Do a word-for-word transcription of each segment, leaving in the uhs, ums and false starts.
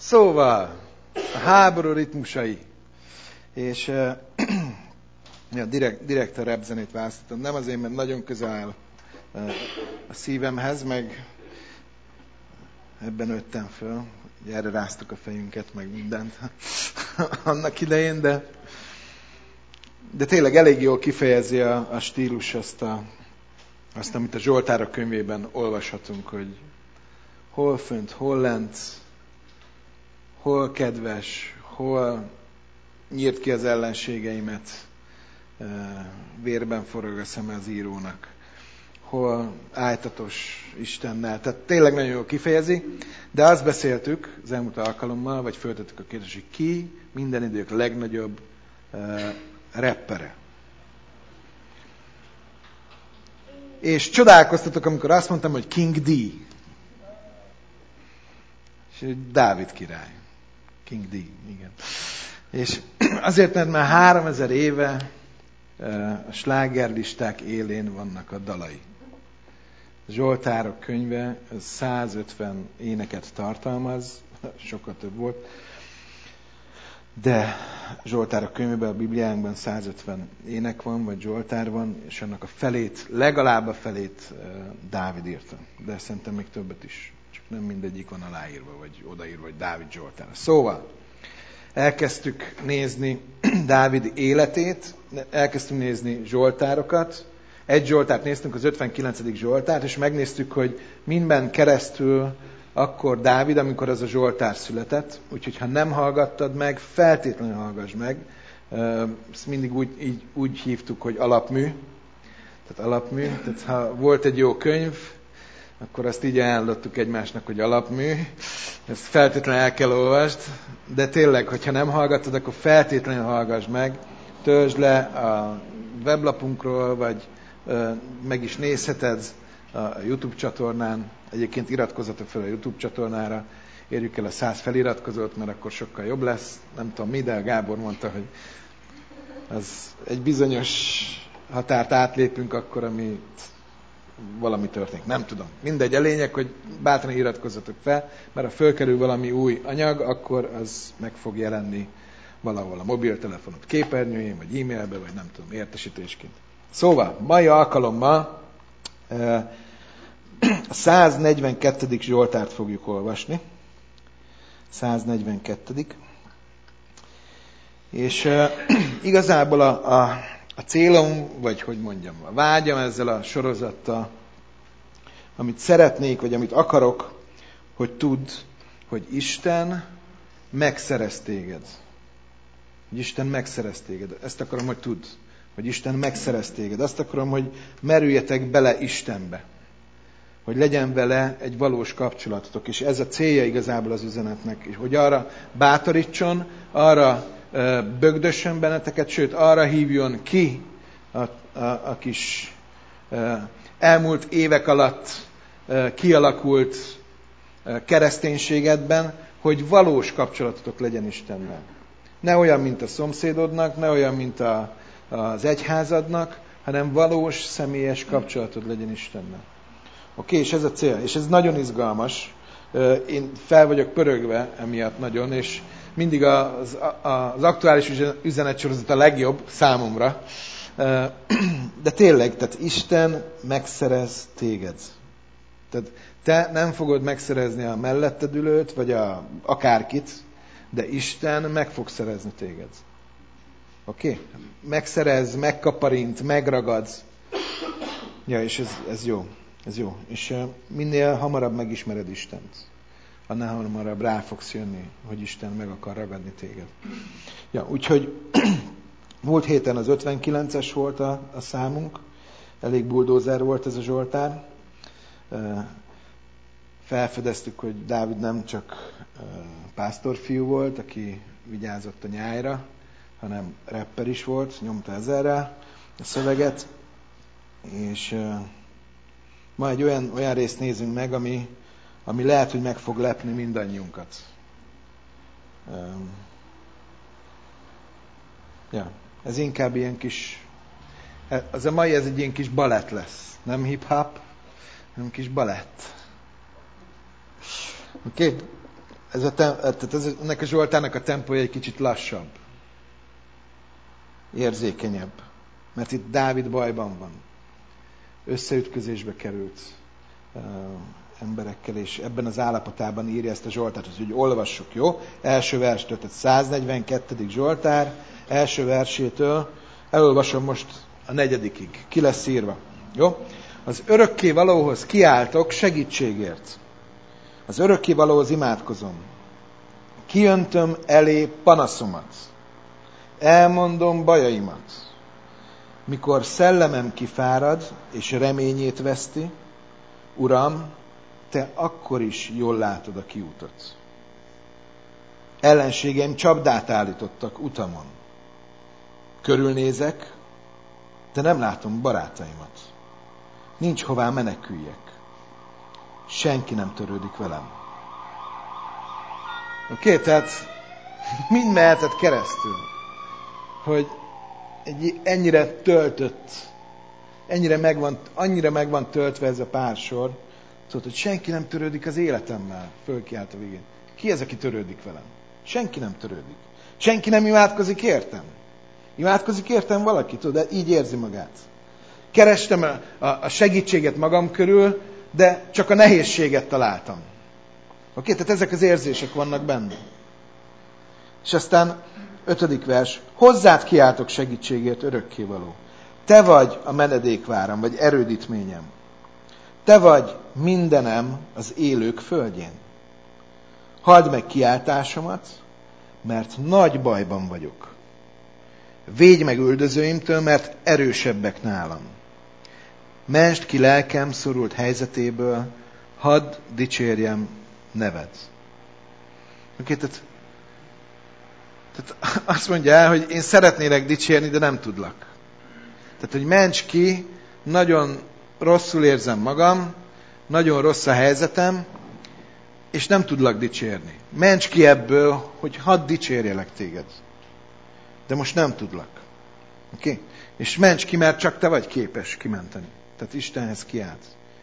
Szóval, a háború ritmusai. És uh, ja, direkt, direkt a rap zenét választottam. Nem azért, mert nagyon közel áll uh, a szívemhez, meg ebben nőttem föl. Erre ráztuk a fejünket, meg mindent annak idején, de, de tényleg elég jól kifejezi a, a stílus azt, a, azt, amit a Zsoltárok könyvében olvashatunk, hogy hol fönt, hol lent, hol kedves, hol nyírt ki az ellenségeimet, vérben forog a szeme az írónak, hol ájtatos Istennel. Tehát tényleg nagyon jól kifejezi, de azt beszéltük az elmúlt alkalommal, vagy föltettük a kérdést, hogy ki minden idők legnagyobb uh, rappere. És csodálkoztatok, amikor azt mondtam, hogy King D. És Dávid király. King D, igen. És azért, mert már háromezer éve a slágerlisták élén vannak a dalai. A Zsoltárok könyve százötven éneket tartalmaz, sokkal több volt, de Zsoltárok könyvében, a Bibliánkban százötven ének van, vagy Zsoltár van, és annak a felét, legalább a felét Dávid írta. De szerintem még többet is, csak nem mindegyik van aláírva, vagy odaírva, vagy Dávid Zsoltár. Szóval, elkezdtük nézni Dávid életét, elkezdtünk nézni Zsoltárokat. Egy Zsoltárt néztünk, az ötvenkilencedik Zsoltárt, és megnéztük, hogy minden keresztül akkor Dávid, amikor az a Zsoltár született. Úgyhogy ha nem hallgattad meg, feltétlenül hallgass meg. Ezt mindig úgy, így, úgy hívtuk, hogy alapmű. Tehát alapmű. Tehát ha volt egy jó könyv, akkor azt így ajánlottuk egymásnak, hogy alapmű. Ezt feltétlenül el kell olvasd, de tényleg, hogyha nem hallgatod, akkor feltétlenül hallgass meg. Töltsd le a weblapunkról, vagy ö, meg is nézheted a YouTube csatornán. Egyébként iratkozzatok fel a YouTube csatornára, érjük el a száz feliratkozót, mert akkor sokkal jobb lesz. Nem tudom mi, de a Gábor mondta, hogy az egy bizonyos határt átlépünk akkor, amit valami történik. Nem tudom. Mindegy, a lényeg, hogy bátran iratkozzatok fel, mert ha fölkerül valami új anyag, akkor az meg fog jelenni valahol a mobiltelefonod képernyőjén, vagy e-mailbe, vagy nem tudom, értesítésként. Szóval, mai alkalommal a száznegyvenkettedik Zsoltárt fogjuk olvasni. száznegyvenkettedik És uh, igazából a, a A célom, vagy hogy mondjam, a vágyam ezzel a sorozattal, amit szeretnék, vagy amit akarok, hogy tudd, hogy Isten megszerez téged. Hogy Isten megszerez téged. Ezt akarom, hogy tudd, hogy Isten megszerez téged. Azt akarom, hogy merüljetek bele Istenbe. Hogy legyen vele egy valós kapcsolatotok. És ez a célja igazából az üzenetnek. És hogy arra bátorítson, arra bögdössön benneteket, sőt arra hívjon ki a, a, a kis elmúlt évek alatt kialakult kereszténységedben, hogy valós kapcsolatotok legyen Istennel. Ne olyan, mint a szomszédodnak, ne olyan, mint a, az egyházadnak, hanem valós, személyes kapcsolatod legyen Istennel. Oké, okay, és ez a cél. És ez nagyon izgalmas. Én fel vagyok pörögve emiatt nagyon, és mindig az, az aktuális üzenetsorozat a legjobb számomra. De tényleg, tehát Isten megszerez téged. Tehát te nem fogod megszerezni a melletted ülőt, vagy a, akárkit, de Isten meg fog szerezni téged. Oké? Okay? Megszerez, megkaparint, megragad. Ja, és ez, ez jó. Ez jó. És minél hamarabb megismered Istent, annál hamarabb rá fogsz jönni, hogy Isten meg akar ragadni téged. Ja, úgyhogy múlt héten az ötvenkilences volt a, a számunk, elég buldózer volt ez a Zsoltár. Felfedeztük, hogy Dávid nem csak pásztorfiú volt, aki vigyázott a nyájra, hanem rapper is volt, nyomta ezerrel a szöveget, és ma egy olyan, olyan részt nézünk meg, ami ami lehet, hogy meg fog lepni mindannyiunkat. Um, ja, ez inkább ilyen kis, az a mai ez egy ilyen kis balett lesz. Nem hip-hop, hanem kis balett. Oké? Okay? ez a tem, tehát ez, ennek a Zsoltárnak a tempója egy kicsit lassabb. Érzékenyebb. Mert itt Dávid bajban van. Összeütközésbe került uh, emberekkel, és ebben az állapotában írja ezt a Zsoltárt, hogy olvassuk, jó? Első verstől, tehát száznegyvenkettedik Zsoltár, első versétől, elolvasom most a negyedikig. Ki lesz írva? Jó? Az örökkévalóhoz kiáltok segítségért. Az örökkévalóhoz imádkozom. Kijöntöm elé panaszomat. Elmondom bajaimat. Mikor szellemem kifárad, és reményét veszti, Uram, te akkor is jól látod a kiútot. Ellenségeim csapdát állítottak utamon. Körülnézek, de nem látom barátaimat. Nincs hová meneküljek. Senki nem törődik velem. Oké, okay, tehát mind mehetett keresztül, hogy egy ennyire töltött, ennyire megvan, annyira megvan töltve ez a pár sor, szóval, hogy senki nem törődik az életemmel, fölkiált a végén. Ki ez, aki törődik velem? Senki nem törődik. Senki nem imádkozik értem. Imádkozik értem valaki, tudod, de így érzi magát. Kerestem a, a, a segítséget magam körül, de csak a nehézséget találtam. Oké, tehát ezek az érzések vannak benne. És aztán ötödik vers. Hozzád kiáltok segítségért, örökkévaló. Te vagy a menedékváram, vagy erődítményem. Te vagy mindenem az élők földjén. Halld meg kiáltásomat, mert nagy bajban vagyok. Védj meg üldözőimtől, mert erősebbek nálam. Mentsd ki lelkem szorult helyzetéből, hadd dicsérjem neved. Oké, tehát, tehát azt mondja el, hogy én szeretnélek dicsérni, de nem tudlak. Tehát, hogy ments ki, nagyon rosszul érzem magam, nagyon rossz a helyzetem, és nem tudlak dicsérni. Ments ki ebből, hogy hadd dicsérjelek téged. De most nem tudlak. Oké? Okay? És ments ki, mert csak te vagy képes kimenteni. Tehát Istenhez kiállt.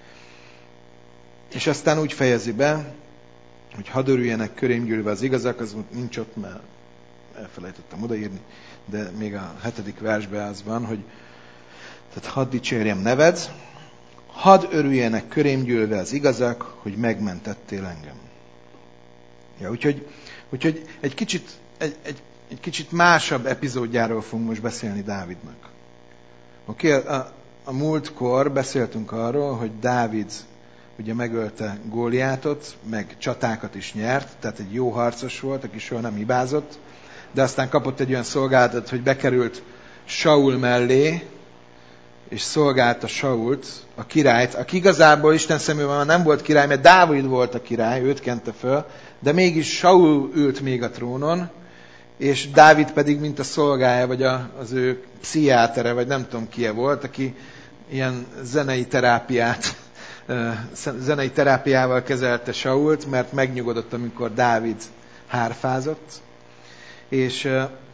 És aztán úgy fejezi be, hogy hadd örüljenek körém gyűlve az igazak, az nincs ott, mert elfelejtettem odaírni, de még a hetedik versben az van, hogy tehát hadd dicsérjem neved, hadd örüljenek körém gyűlve az igazak, hogy megmentettél engem. Ja, úgyhogy, úgyhogy egy, kicsit, egy, egy, egy kicsit másabb epizódjáról fogunk most beszélni Dávidnak. Oké, okay? a, a múltkor beszéltünk arról, hogy Dávid ugye megölte Góliátot, meg csatákat is nyert, tehát egy jó harcos volt, aki soha nem hibázott, de aztán kapott egy olyan szolgálatot, hogy bekerült Saul mellé, és szolgálta Sault, a királyt, aki igazából Isten szemében nem volt király, mert Dávid volt a király, őt kente föl, de mégis Saul ült még a trónon, és Dávid pedig mint a szolgája, vagy a, az ő pszichiátere, vagy nem tudom ki volt, aki ilyen zenei terápiát, zenei terápiával kezelte Sault, mert megnyugodott, amikor Dávid hárfázott. És,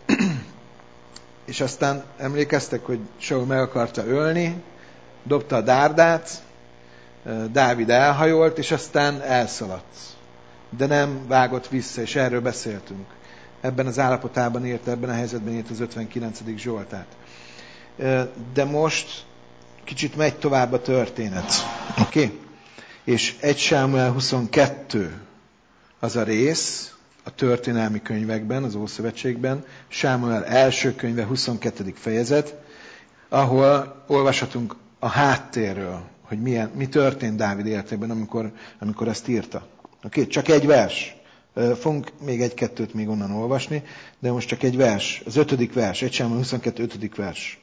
és aztán emlékeztek, hogy Saul meg akarta ölni, dobta a dárdát, Dávid elhajolt, és aztán elszaladt. De nem vágott vissza, és erről beszéltünk. Ebben az állapotában írta, ebben a helyzetben írt az ötvenkilencedik Zsoltárt. De most kicsit megy tovább a történet. Oké? Okay? És egy Sámuel huszonkettő az a rész a történelmi könyvekben, az Ószövetségben, Sámuel első könyve huszonkettedik fejezet, ahol olvashatunk a háttérről, hogy milyen, mi történt Dávid életében, amikor, amikor ezt írta. Oké? Okay? Csak egy vers. Fogunk még egy-kettőt még onnan olvasni, de most csak egy vers. Az ötödik vers, egy Sámuel huszonkettő, ötödik vers.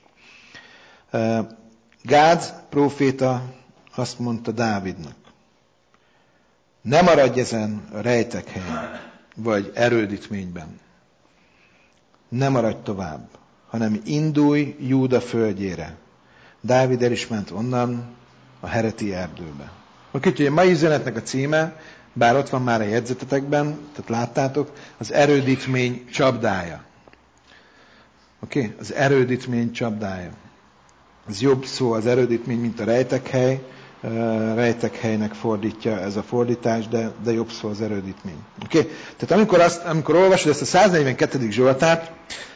Gád próféta azt mondta Dávidnak: ne maradj ezen a rejtek helyen, vagy erődítményben. Ne maradj tovább, hanem indulj Júda földjére. Dávid el is ment onnan a Hereti erdőbe. Oké, úgyhogy a mai üzenetnek a címe, bár ott van már a jegyzetetekben, tehát láttátok, az erődítmény csapdája. Oké, okay? Az erődítmény csapdája. Ez jobb szó az erődítmény, mint a rejtekhely, rejtekhelynek fordítja ez a fordítás, de, de jobb szó az erődítmény. Okay? Tehát amikor, azt, amikor olvasod ezt a száznegyvenkettedik Zsoltárt,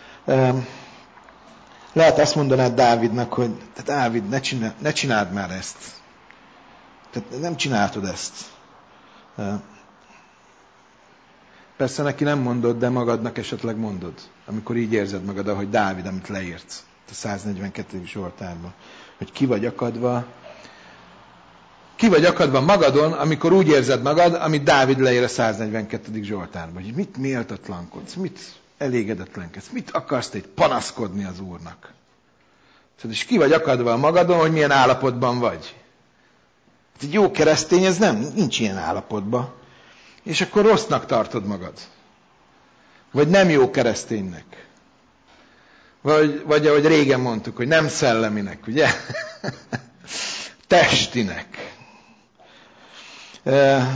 lehet azt mondanád Dávidnak, hogy te Dávid, ne, csinál, ne csináld már ezt. Tehát nem csináltad ezt. Persze neki nem mondod, de magadnak esetleg mondod. Amikor így érzed magad, ahogy Dávid, amit leírsz a száznegyvenkettedik Zsoltárban. Hogy ki vagy akadva, ki vagy akadva magadon, amikor úgy érzed magad, amit Dávid leír a száznegyvenkettedik Zsoltárban. Hogy mit méltatlankodsz, mit elégedetlenkedsz, mit akarsz te itt panaszkodni az Úrnak. És ki vagy akadva magadon, hogy milyen állapotban vagy. Egy jó keresztény, ez nem, nincs ilyen állapotban. És akkor rossznak tartod magad. Vagy nem jó kereszténynek. Vagy, vagy ahogy régen mondtuk, hogy nem szelleminek, ugye? Testinek. E,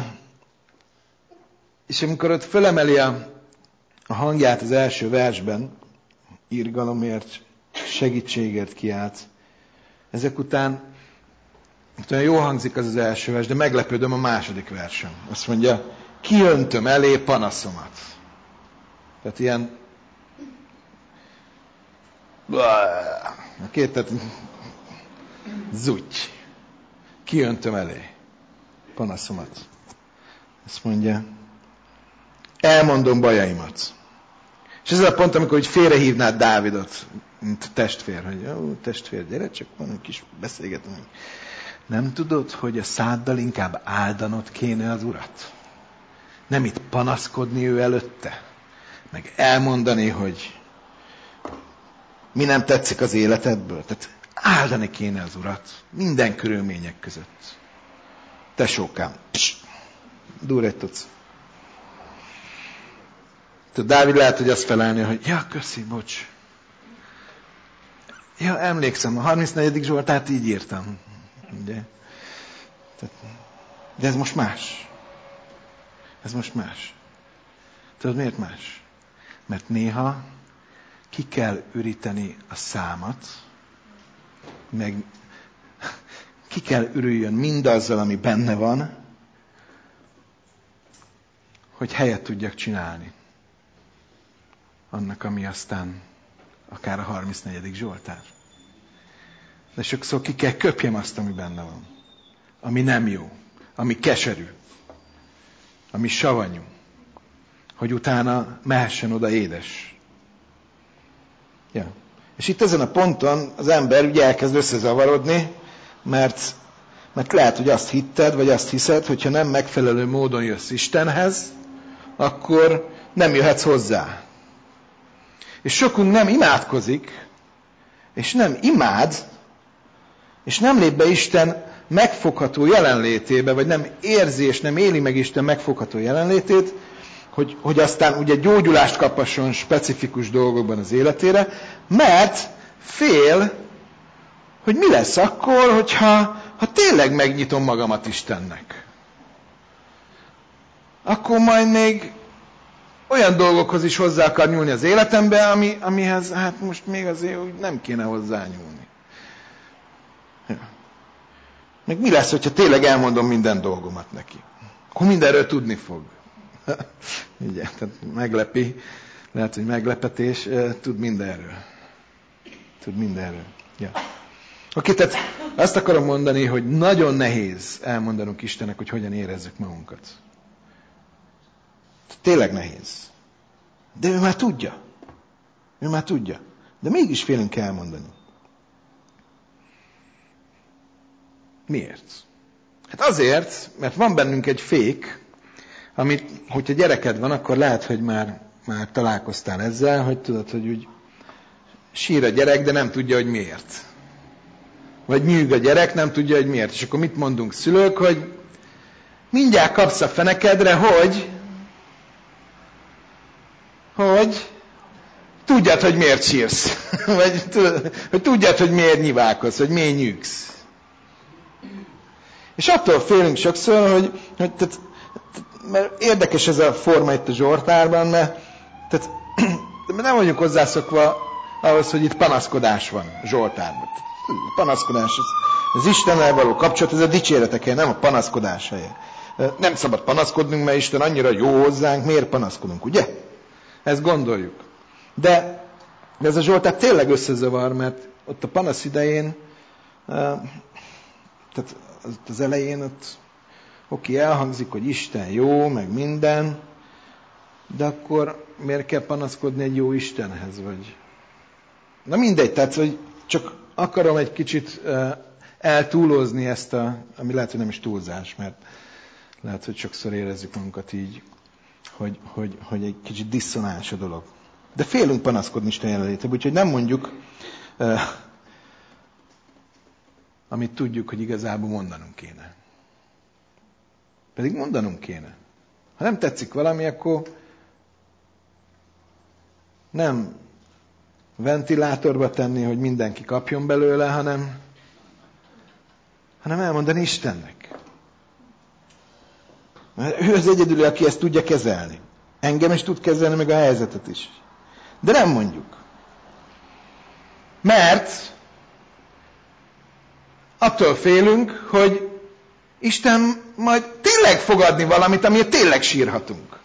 és amikor ott fölemeli a, a hangját az első versben, irgalomért, segítségért kiált, ezek után olyan jó hangzik az az első vers, de meglepődöm a második versen. Azt mondja, kiöntöm elé panaszomat. Tehát ilyen két, tehát zutty. Kiöntöm elé panaszomat. Azt mondja, elmondom bajaimat. És ez a pont, amikor úgy félrehívnád Dávidot, mint testvér, hogy ó, testvér, gyere, csak van egy kis beszélgetünk. Nem tudod, hogy a száddal inkább áldanod kéne az Urat? Nem itt panaszkodni ő előtte? Meg elmondani, hogy mi nem tetszik az életedből? Tehát áldani kéne az Urat minden körülmények között. Tesókám, durr egy tudsz. Tehát Dávid lehet, hogy azt felelni, hogy ja, köszi, bocs. Ja, emlékszem, a harmincnegyedik Zsoltárt így írtam. Ugye? De ez most más. Ez most más. Tudod, miért más? Mert néha ki kell üríteni a számat, meg ki kell ürüljön mindazzal, ami benne van, hogy helyet tudjak csinálni annak, ami aztán akár a harmincnegyedik Zsoltár. De sokszor ki kell köpjem azt, ami benne van. Ami nem jó. Ami keserű. Ami savanyú. Hogy utána mehessen oda édes. Ja. És itt ezen a ponton az ember ugye elkezd összezavarodni, mert, mert lehet, hogy azt hitted, vagy azt hiszed, hogyha nem megfelelő módon jössz Istenhez, akkor nem jöhetsz hozzá. És sokunk nem imádkozik, és nem imád, és nem lép be Isten megfogható jelenlétébe, vagy nem érzi, és nem éli meg Isten megfogható jelenlétét, hogy, hogy aztán ugye gyógyulást kaphasson specifikus dolgokban az életére, mert fél, hogy mi lesz akkor, hogyha ha tényleg megnyitom magamat Istennek. Akkor majd még olyan dolgokhoz is hozzá akar nyúlni az életembe, ami, amihez hát most még azért úgy nem kéne hozzányúlni. Ja. Meg mi lesz, hogyha tényleg elmondom minden dolgomat neki? Akkor mindenről tudni fog. Ugye, tehát meglepi, lehet, hogy meglepetés, tud mindenről. Tud mindenről. Ja. Oké, tehát azt akarom mondani, hogy nagyon nehéz elmondanunk Istennek, hogy hogyan érezzük magunkat. Tényleg nehéz. De ő már tudja. Ő már tudja. De mégis félünk elmondani. Miért? Hát azért, mert van bennünk egy fék, amit, hogyha gyereked van, akkor lehet, hogy már, már találkoztál ezzel, hogy tudod, hogy úgy sír a gyerek, de nem tudja, hogy miért. Vagy nyűg a gyerek, nem tudja, hogy miért. És akkor mit mondunk szülők, hogy mindjárt kapsz a fenekedre, hogy hogy tudjad, hogy miért sírsz. Vagy hogy tudjad, hogy miért nyiválkozz, hogy miért nyűgsz. És attól félünk sokszor, hogy, hogy tehát, mert érdekes ez a forma itt a Zsoltárban, mert tehát, nem vagyunk hozzászokva ahhoz, hogy itt panaszkodás van Zsoltárban. Panaszkodás, az Istennel való kapcsolat, ez a dicséretek helye, nem a panaszkodás helye. Nem szabad panaszkodnunk, mert Isten annyira jó hozzánk, miért panaszkodunk, ugye? Ezt gondoljuk. De, de ez a Zsoltár tényleg összezavar, mert ott a panasz idején, tehát az elején ott oké, elhangzik, hogy Isten jó, meg minden, de akkor miért kell panaszkodni egy jó Istenhez, vagy... Na mindegy, tehát hogy csak akarom egy kicsit eltúlozni ezt a, ami lehet, hogy nem is túlzás, mert lehet, hogy sokszor érezzük magunkat így, hogy, hogy, hogy egy kicsit diszonáns a dolog. De félünk panaszkodni Isten jelenlétében, úgyhogy nem mondjuk, uh, amit tudjuk, hogy igazából mondanunk kéne. Pedig mondanunk kéne. Ha nem tetszik valami, akkor nem ventilátorba tenni, hogy mindenki kapjon belőle, hanem, hanem elmondani Istennek. Mert ő az egyedül, aki ezt tudja kezelni. Engem is tud kezelni, meg a helyzetet is. De nem mondjuk. Mert attól félünk, hogy Isten majd tényleg fog adni valamit, amiért tényleg sírhatunk.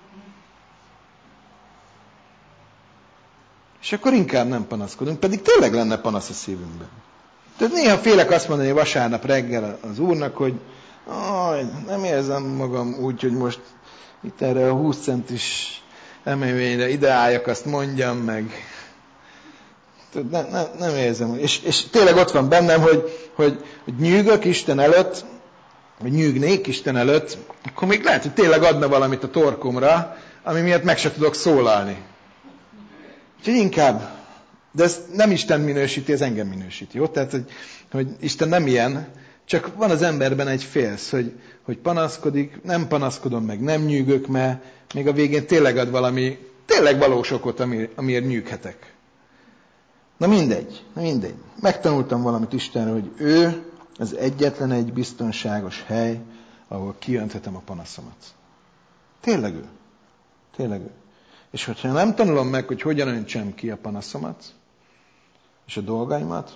És akkor inkább nem panaszkodunk, pedig tényleg lenne panasz a szívünkben. Tehát néha félek azt mondani vasárnap reggel az Úrnak, hogy aj, nem érzem magam úgy, hogy most itt erre a húsz centis emelvényre ide álljak, azt mondjam meg. Nem, nem, nem érzem. És, és tényleg ott van bennem, hogy, hogy, hogy nyűgök Isten előtt, vagy nyűgnék Isten előtt, akkor még lehet, hogy tényleg adna valamit a torkomra, ami miatt meg se tudok szólalni. Úgyhogy inkább, de ez nem Isten minősíti, ez engem minősíti, jó? Tehát, hogy, hogy Isten nem ilyen, csak van az emberben egy félsz, hogy, hogy panaszkodik, nem panaszkodom meg, nem nyűgök, mert még a végén tényleg ad valami, tényleg valós okot, amiért nyűghetek. Na mindegy, na mindegy. Megtanultam valamit Istenről, hogy ő az egyetlen egy biztonságos hely, ahol kiönthetem a panaszomat. Tényleg ő. Tényleg ő. És hogyha nem tanulom meg, hogy hogyan öntsem ki a panaszomat, és a dolgaimat,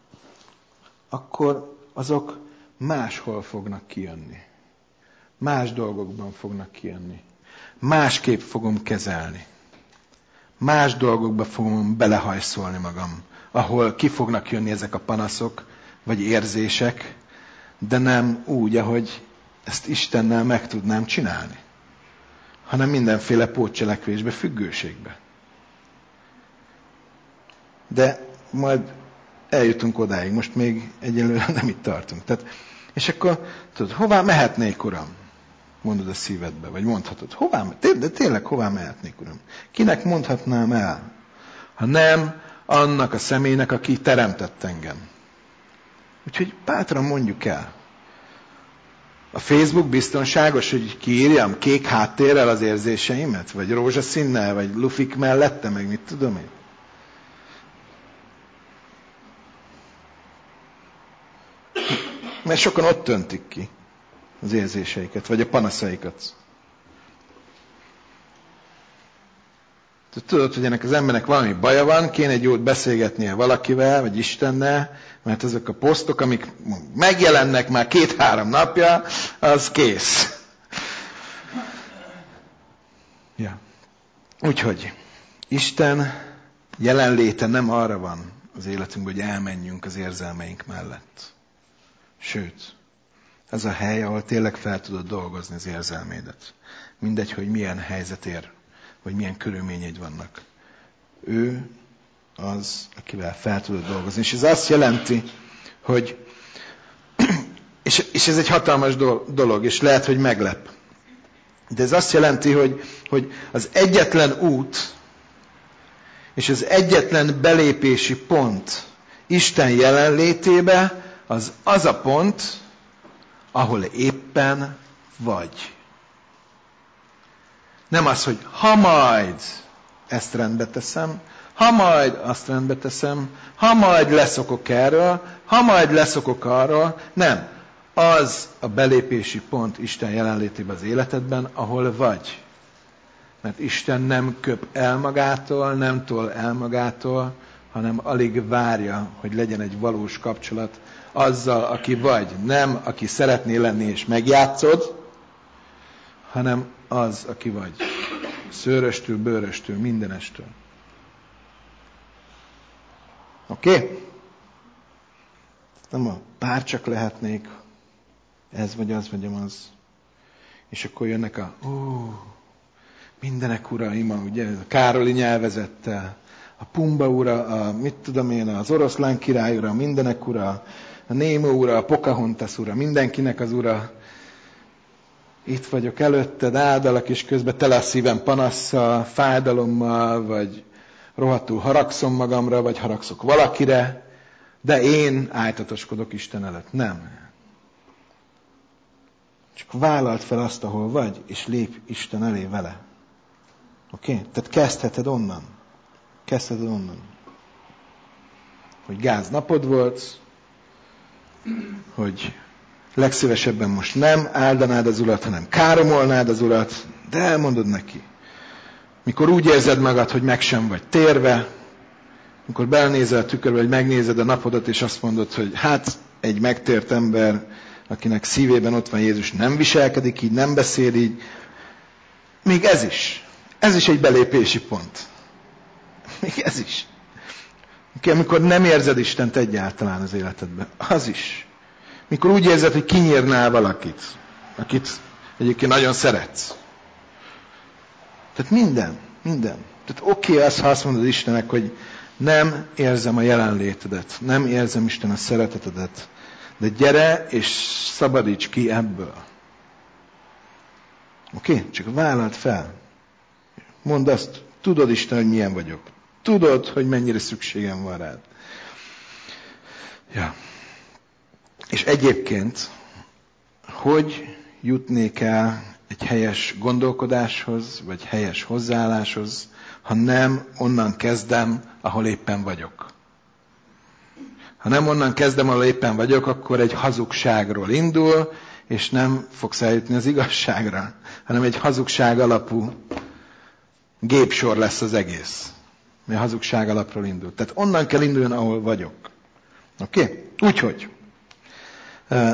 akkor azok máshol fognak kijönni. Más dolgokban fognak kijönni. Másképp fogom kezelni. Más dolgokba fogom belehajszolni magam, ahol ki fognak jönni ezek a panaszok, vagy érzések, de nem úgy, ahogy ezt Istennel meg tudnám csinálni, hanem mindenféle pótcselekvésbe, függőségbe. De majd eljutunk odáig, most még egyelőre nem itt tartunk. Tehát, és akkor tudod, hová mehetnék, Uram? Mondod a szívedbe, vagy mondhatod, hová, de tényleg hová mehetnék, Uram? Kinek mondhatnám el? Ha nem annak a személynek, aki teremtett engem. Úgyhogy bátran mondjuk el. A Facebook biztonságos, hogy kiírjam kék háttérrel az érzéseimet? Vagy rózsaszínnel? Vagy lufik mellette? Meg mit tudom én? Mert sokan ott töntik ki az érzéseiket, vagy a panaszaikat. Tudod, hogy ennek az embernek valami baja van, kéne egy jót beszélgetnie valakivel, vagy Istennel, mert ezek a posztok, amik megjelennek már két-három napja, az kész. Ja. Úgyhogy Isten jelenléte nem arra van az életünkben, hogy elmenjünk az érzelmeink mellett. Sőt, ez a hely, ahol tényleg fel tudod dolgozni az érzelmédet. Mindegy, hogy milyen helyzet ér, vagy milyen körülményeid vannak. Ő az, akivel fel tudod dolgozni. És ez azt jelenti, hogy, és, és ez egy hatalmas dolog, és lehet, hogy meglep. De ez azt jelenti, hogy, hogy az egyetlen út, és az egyetlen belépési pont Isten jelenlétébe, az az a pont, ahol éppen vagy. Nem az, hogy ha majd ezt rendbe teszem, ha majd azt rendbe teszem, ha majd leszokok erről, ha majd leszokok arról. Nem. Az a belépési pont Isten jelenlétében az életedben, ahol vagy. Mert Isten nem köp el magától, nem tol el magától, hanem alig várja, hogy legyen egy valós kapcsolat azzal, aki vagy. Nem, aki szeretné lenni és megjátszod, hanem az, aki vagy. Szőröstől, bőröstől, mindenestől. Oké? Okay? Nem a bárcsak lehetnék, ez vagy az, vagy az. És akkor jönnek a, ó, mindenek ura, ima, ugye, a Károli nyelvezettel, a Pumba ura, a mit tudom én, az oroszlán király ura, mindenek ura, a Némo ura, a Pocahontas ura, mindenkinek az ura. Itt vagyok előtted, áldalak, és közben tele a szívem panasszal, fájdalommal, vagy rohadtul haragszom magamra, vagy haragszok valakire, de én ájtatoskodok Isten előtt. Nem. Csak vállald fel azt, ahol vagy, és lép Isten elé vele. Oké? Okay? Tehát kezdheted onnan. Kezdheted onnan. Hogy gáz napod volt, hogy legszívesebben most nem áldanád az Urat, hanem káromolnád az Urat, de elmondod neki. Mikor úgy érzed magad, hogy meg sem vagy térve, mikor belenézel a tükörbe, hogy megnézed a napodat, és azt mondod, hogy hát egy megtért ember, akinek szívében ott van Jézus, nem viselkedik így, nem beszél így. Még ez is. Ez is egy belépési pont. Még ez is. Amikor nem érzed Istent egyáltalán az életedben. Az is. Mikor úgy érzed, hogy kinyírnál valakit, akit egyébként nagyon szeretsz. Tehát minden, minden. Tehát oké okay az, ha azt mondod Istennek, hogy nem érzem a jelenlétedet, nem érzem Isten a szeretetedet, de gyere és szabadíts ki ebből. Oké? Okay? Csak vállald fel. Mondd azt, tudod Isten, hogy milyen vagyok. Tudod, hogy mennyire szükségem van rád. Ja. És egyébként, hogy jutnék el egy helyes gondolkodáshoz, vagy helyes hozzáálláshoz, ha nem onnan kezdem, ahol éppen vagyok. Ha nem onnan kezdem, ahol éppen vagyok, akkor egy hazugságról indul, és nem fogsz eljutni az igazságra, hanem egy hazugság alapú gépsor lesz az egész. Mert hazugság alapról indul. Tehát onnan kell induljon, ahol vagyok. Oké? Okay? Úgyhogy. Uh,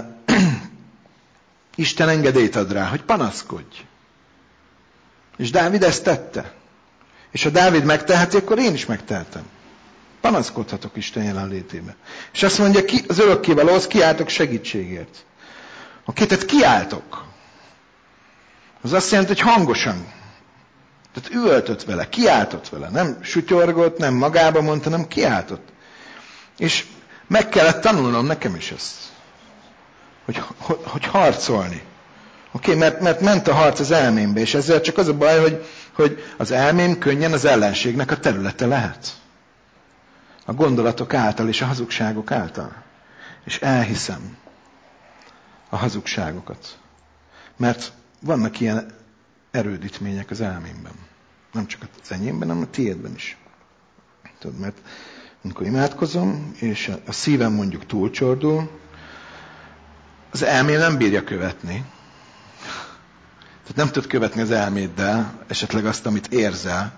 Isten engedélyt ad rá, hogy panaszkodj. És Dávid ezt tette. És ha Dávid megteheti, akkor én is megtehetem. Panaszkodhatok Isten jelenlétébe. És azt mondja, ki, az örökkévalóhoz kiáltok segítségért. Oké, tehát kiáltok. Az azt jelenti, hogy hangosan. Tehát üvöltött vele, kiáltott vele. Nem sutyorgott, nem magába mondta, hanem kiáltott. És meg kellett tanulnom nekem is ezt. Hogy, hogy, hogy harcolni. Oké, mert, mert ment a harc az elmémbe, és ezzel csak az a baj, hogy, hogy az elmém könnyen az ellenségnek a területe lehet. A gondolatok által és a hazugságok által. És elhiszem a hazugságokat. Mert vannak ilyen erődítmények az elmémben. Nem csak az enyémben, hanem a tiédben is. Tudod, mert amikor imádkozom, és a szívem mondjuk túlcsordul, az elmém nem bírja követni. Tehát nem tud követni az elméddel, esetleg azt, amit érzel.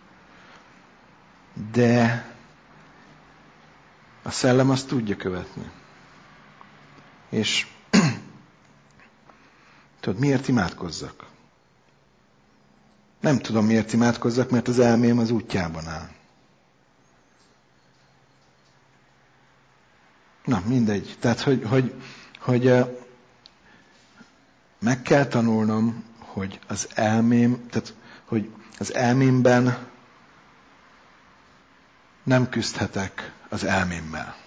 De a szellem azt tudja követni. És tudod, miért imádkozzak? Nem tudom, miért imádkozzak, mert az elmém az útjában áll. Na, mindegy. Tehát, hogy, hogy, hogy meg kell tanulnom, hogy az elmém, tehát, hogy az elmémben nem küzdhetek az elmémmel.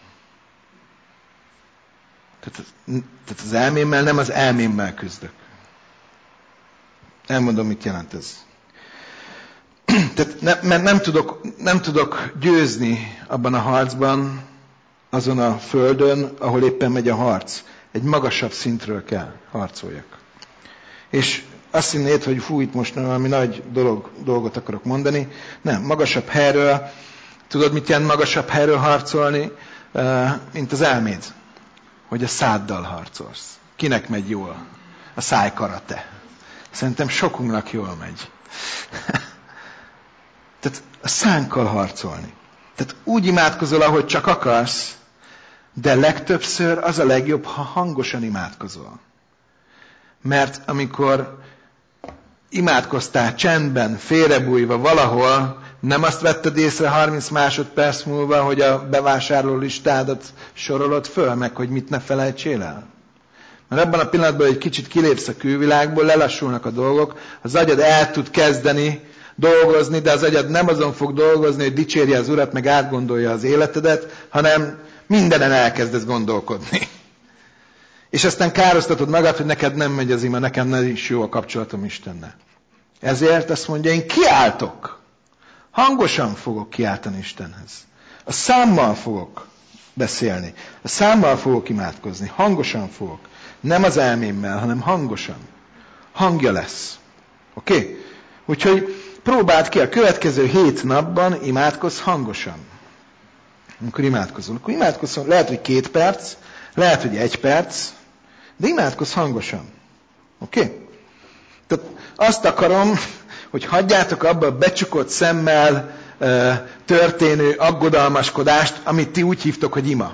Tehát, tehát az elmémmel nem az elmémmel küzdök. Elmondom, mit jelent ez. Tehát ne, mert nem tudok, nem tudok győzni abban a harcban, azon a földön, ahol éppen megy a harc. Egy magasabb szintről kell harcoljak. És azt hinnéd, hogy fú, itt most valami nagy dolog, dolgot akarok mondani. Nem, magasabb helyről. Tudod, mit jelent magasabb helyről harcolni? Mint az elméd. Hogy a száddal harcolsz. Kinek megy jól? A szájkarate. Szerintem sokunknak jól megy. Tehát a szánkkal harcolni. Tehát úgy imádkozol, ahogy csak akarsz, de legtöbbször az a legjobb, ha hangosan imádkozol. Mert amikor imádkoztál csendben, félrebújva valahol, nem azt vetted észre harminc másodperc múlva, hogy a bevásárló listádat sorolod föl, meg hogy mit ne felejtsél el? Mert abban a pillanatban, hogy egy kicsit kilépsz a külvilágból, lelassulnak a dolgok, az agyad el tud kezdeni dolgozni, de az agyad nem azon fog dolgozni, hogy dicsérje az Urat, meg átgondolja az életedet, hanem mindenen elkezdesz gondolkodni. És aztán károsztatod magad, hogy neked nem megy az ima, nekem nem is jó a kapcsolatom Istennel. Ezért azt mondja, én kiáltok. Hangosan fogok kiáltani Istenhez. A számmal fogok beszélni. A számmal fogok imádkozni. Hangosan fogok. Nem az elmémmel, hanem hangosan. Hangja lesz. Oké? Okay? Úgyhogy próbáld ki a következő hét napban, imádkozz hangosan. Amikor imádkozol. Akkor imádkozol, lehet, hogy két perc, lehet, hogy egy perc, de imádkozz hangosan. Oké? Okay? Tehát azt akarom, hogy hagyjátok abba a becsukott szemmel e, történő aggodalmaskodást, amit ti úgy hívtok, hogy ima.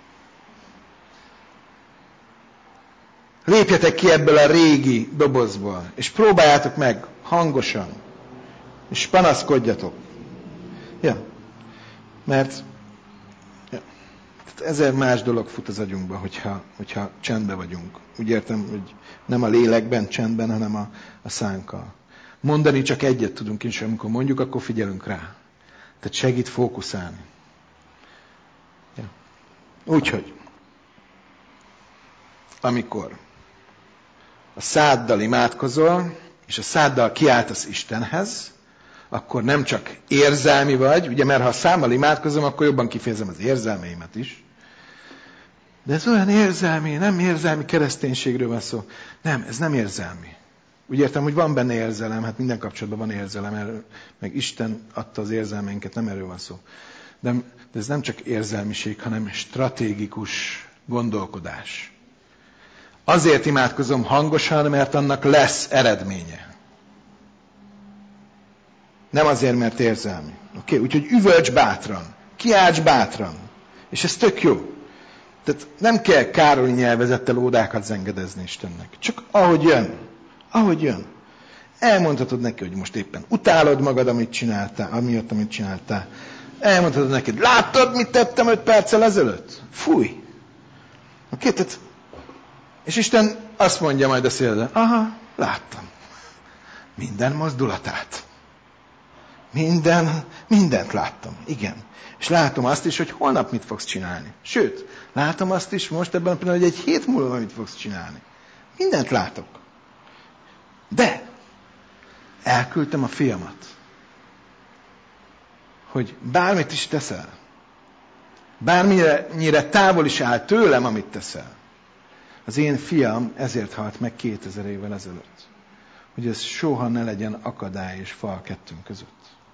Lépjetek ki ebből a régi dobozból, és próbáljátok meg hangosan, és panaszkodjatok. Ja, mert ja, ezer más dolog fut az agyunkba, hogyha, hogyha csendben vagyunk. Úgy értem, hogy nem a lélekben csendben, hanem a, a szánkkal. Mondani csak egyet tudunk, és amikor mondjuk, akkor figyelünk rá. Tehát segít fókuszálni. Ja. Úgyhogy, amikor a száddal imádkozol, és a száddal kiáltasz Istenhez, akkor nem csak érzelmi vagy, ugye, mert ha a számmal imádkozom, akkor jobban kifejezem az érzelmeimet is. De ez olyan érzelmi, nem érzelmi kereszténységről van szó. Nem, ez nem érzelmi. Úgy értem, hogy van benne érzelem, hát minden kapcsolatban van érzelem, erről, meg Isten adta az érzelmeinket, nem erről van szó. De, de ez nem csak érzelmiség, hanem stratégikus gondolkodás. Azért imádkozom hangosan, mert annak lesz eredménye. Nem azért, mert érzelmi. Oké, okay? Úgyhogy üvölts bátran, kiálts bátran. És ez tök jó. Tehát nem kell Károli nyelvezettel ódákat zengedezni Istennek. Csak ahogy jön. Ahogy jön. Elmondhatod neki, hogy most éppen utálod magad, amit csináltál, amiatt, amit csináltál. Elmondhatod neki, láttad, mit tettem öt perccel ezelőtt? Fúj. Oké, tehát és Isten azt mondja majd a szélre, aha, láttam. Minden mozdulatát. Minden, mindent láttam. Igen. És látom azt is, hogy holnap mit fogsz csinálni. Sőt, látom azt is most ebben a pillanatban, hogy egy hét múlva mit fogsz csinálni. Mindent látok. De elküldtem a fiamat, hogy bármit is teszel, bármire távol is áll tőlem, amit teszel, az én fiam ezért halt meg kétezer évvel ezelőtt. Hogy ez soha ne legyen akadály és fal kettőnk között.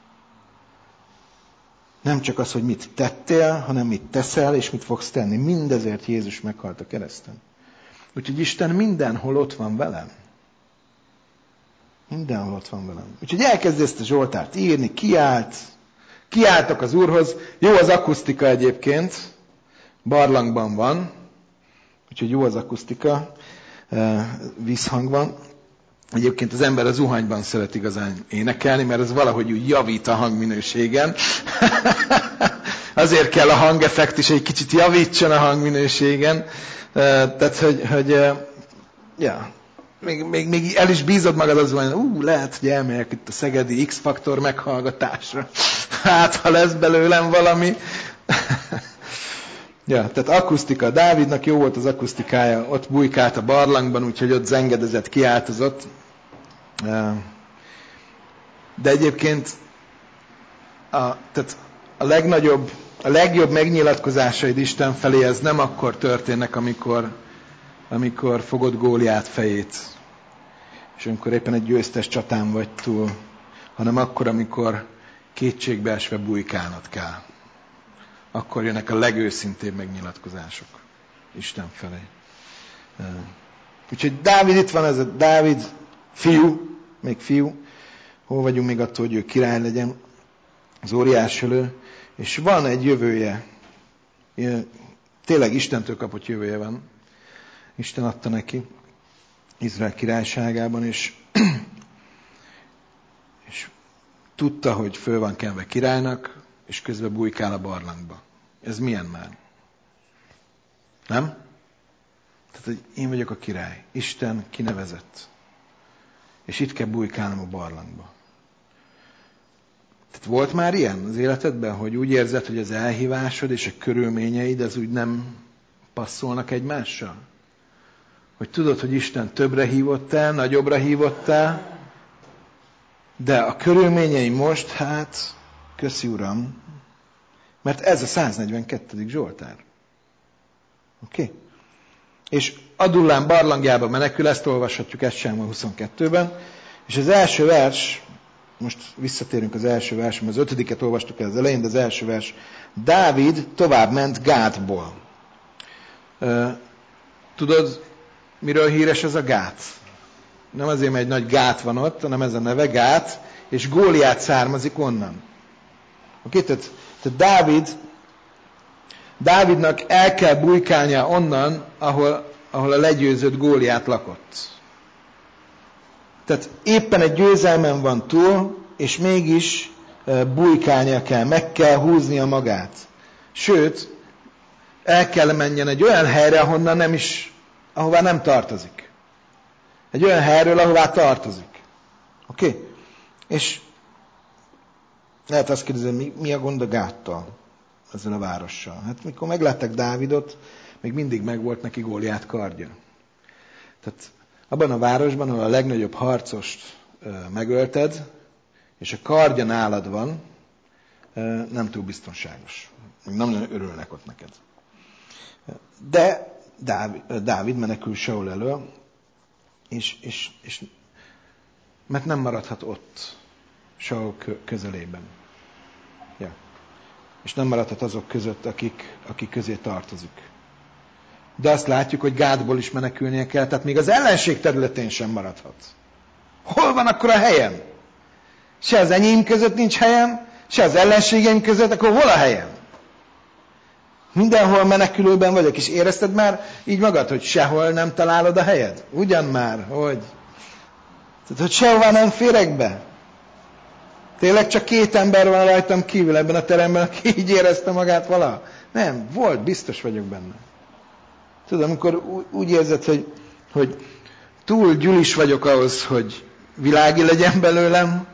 Nem csak az, hogy mit tettél, hanem mit teszel és mit fogsz tenni. Mindezért Jézus meghalt a kereszten. Úgyhogy Isten mindenhol ott van velem. Mindenhol ott van velem. Úgyhogy elkezd ezt a Zsoltárt írni, kiált, kiáltok az Úrhoz. Jó az akusztika egyébként, barlangban van, úgyhogy jó az akusztika, vízhang van. Egyébként az ember a zuhanyban szeret igazán énekelni, mert ez valahogy úgy javít a hangminőségen. Azért kell a hangeffekt is, egy kicsit javítson a hangminőségen. Tehát, hogy, hogy ja, még, még, még el is bízod magad az zuhanyban, ú, lehet, hogy elmegyek itt a szegedi X-faktor meghallgatásra. Hát, ha lesz belőlem valami. Ja, tehát akusztika. Dávidnak jó volt az akusztikája, ott bujkált a barlangban, úgyhogy ott zengedezett, kiáltozott. De egyébként a, tehát a legnagyobb, a legjobb megnyilatkozásaid Isten felé, ez nem akkor történnek, amikor, amikor fogod Góliát fejét, és amikor éppen egy győztes csatán vagy túl, hanem akkor, amikor kétségbeesve bujkálnod kell. Akkor jönnek a legőszintébb megnyilatkozások Isten felé. Úgyhogy Dávid itt van, ez a Dávid fiú, még fiú. Hol vagyunk még attól, hogy ő király legyen, az óriásölő. és van egy jövője. Tényleg Istentől kapott jövője van. Isten adta neki Izrael királyságában, és, és tudta, hogy föl van kenve királynak, és közben bujkál a barlangba. Ez milyen már? Nem? Tehát, hogy én vagyok a király. Isten kinevezett. És itt kell bujkálnom a barlangba. Tehát volt már ilyen az életedben, hogy úgy érzed, hogy az elhívásod és a körülményeid az úgy nem passzolnak egymással? Hogy tudod, hogy Isten többre hívott el, nagyobbra hívott el, de a körülményei most, hát, köszi Uram, mert ez a száznegyvenkettedik Zsoltár. Oké? Okay? És Adullám barlangjába menekül, ezt olvashatjuk Essában huszonkettőben, és az első vers, most visszatérünk az első versre, az ötödiket olvastuk el az elején, de az első vers, Dávid tovább ment Gátból. Tudod, miről híres ez a Gát? Nem azért, mert egy nagy Gát van ott, hanem ez a neve Gát, és Góliát származik onnan. Oké, tehát, tehát Dávid, Dávidnak el kell bujkálnia onnan, ahol, ahol a legyőzött Góliát lakott. Tehát éppen egy győzelmen van túl, és mégis bujkálnia kell, meg kell húznia magát. Sőt, el kell menjen egy olyan helyre, ahonnan nem is, ahová nem tartozik. Egy olyan helyről, ahová tartozik. Oké? Okay? És lehet azt kérdezni, mi, mi a gond a Gáttal, ezzel a várossal? Hát mikor meglátták Dávidot, még mindig megvolt neki Góliát kardja. Tehát abban a városban, ahol a legnagyobb harcost megölted, és a kardja nálad van, nem túl biztonságos. Még nem nagyon örülnek ott neked. De Dávid, Dávid menekül Saul elől, és, és, és, mert nem maradhat ott Saul közelében. Ja. És nem maradhat azok között, akik, akik közé tartozik. De azt látjuk, hogy Gátból is menekülnie kell, tehát még az ellenség területén sem maradhat. Hol van akkor a helyem? Se az enyém között nincs helyem, se az ellenségeim között, akkor hol a helyem? Mindenhol menekülőben vagyok, és érezted már így magad, hogy sehol nem találod a helyed? Ugyan már, hogy? Tehát, hogy sehová nem férek be? Tényleg csak két ember van rajtam kívül ebben a teremben, aki így érezte magát valaha? Nem, volt, biztos vagyok benne. Tudod, amikor úgy érzed, hogy, hogy túl gyulis vagyok ahhoz, hogy világi legyen belőlem,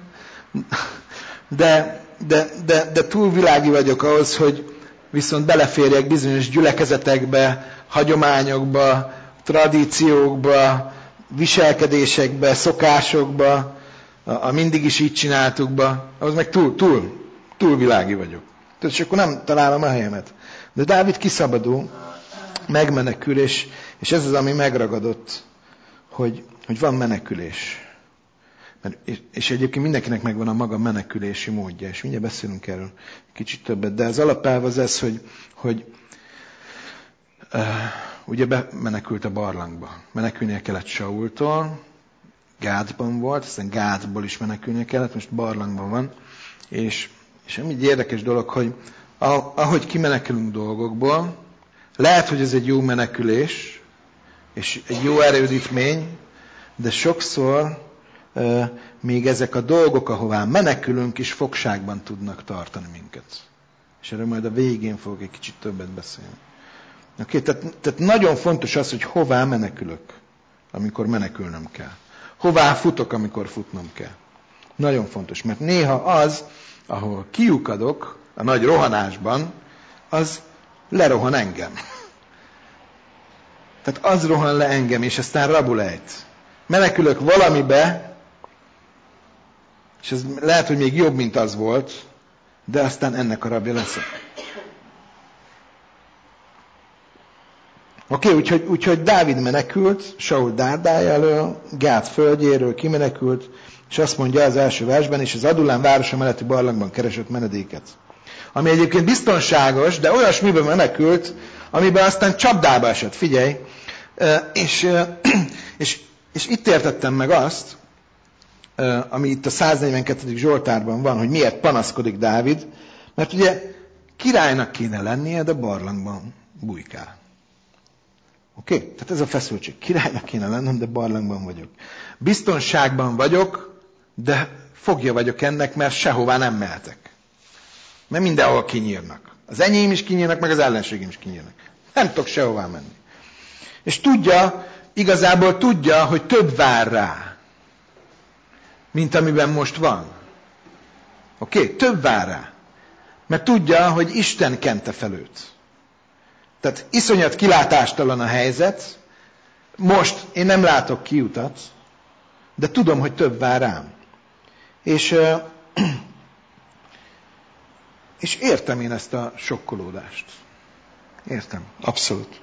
de, de, de, de túl világi vagyok ahhoz, hogy viszont beleférjek bizonyos gyülekezetekbe, hagyományokba, tradíciókba, viselkedésekbe, szokásokba, a, a mindig is így csináltukba, ahhoz meg túl, túl, túl világi vagyok. Tehát és akkor nem találom a helyemet. De Dávid kiszabadul, megmenekül, és, és ez az, ami megragadott, hogy, hogy van menekülés. Mert, és, és egyébként mindenkinek megvan a maga menekülési módja, és mindjárt beszélünk erről kicsit többet. De az alapelv az ez, hogy, hogy uh, ugye bemenekült a barlangba. Menekülnie kellett Saultól, Gátban volt, aztán Gátból is menekülnie kellett, most barlangban van. És, és ami egy érdekes dolog, hogy ahogy kimenekülünk dolgokból, lehet, hogy ez egy jó menekülés, és egy jó erődítmény, de sokszor uh, még ezek a dolgok, ahová menekülünk, is fogságban tudnak tartani minket. És erről majd a végén fogok egy kicsit többet beszélni. Okay, tehát, tehát nagyon fontos az, hogy hová menekülök, amikor menekülnöm kell. Hová futok, amikor futnom kell. Nagyon fontos, mert néha az, ahol kiukadok a nagy rohanásban, az lerohan engem. Tehát az rohan le engem, és aztán rabul ejt. Menekülök valamibe, és ez lehet, hogy még jobb, mint az volt, de aztán ennek a rabja leszek. Oké, okay, úgyhogy, úgyhogy Dávid menekült, Saul dárdája elől, Gát földjéről kimenekült, és azt mondja az első versben, és az Adullám városa melletti barlangban keresett menedéket. Ami egyébként biztonságos, de olyasmiben menekült, amiben aztán csapdába esett, figyelj. És, és, és itt értettem meg azt, ami itt a száznegyvenkettedik Zsoltárban van, hogy miért panaszkodik Dávid, mert ugye Királynak kéne lennie, de barlangban bujkál. Oké? Okay? Tehát ez a feszültség. Királynak kéne lennem, de barlangban vagyok. Biztonságban vagyok, de fogja vagyok ennek, mert sehová nem mehetek. Mert mindenhol kinyírnak. Az enyém is kinyírnak, meg az ellenségem is kinyírnak. Nem tudok sehová menni. És tudja, igazából tudja, hogy több vár rá, mint amiben most van. Oké? Okay? Több vár rá. Mert tudja, hogy Isten kente fel őt. Tehát iszonyat kilátástalan a helyzet. Most én nem látok kiutat, de tudom, hogy több vár rám. És, és értem én ezt a sokkolódást. Értem. Abszolút.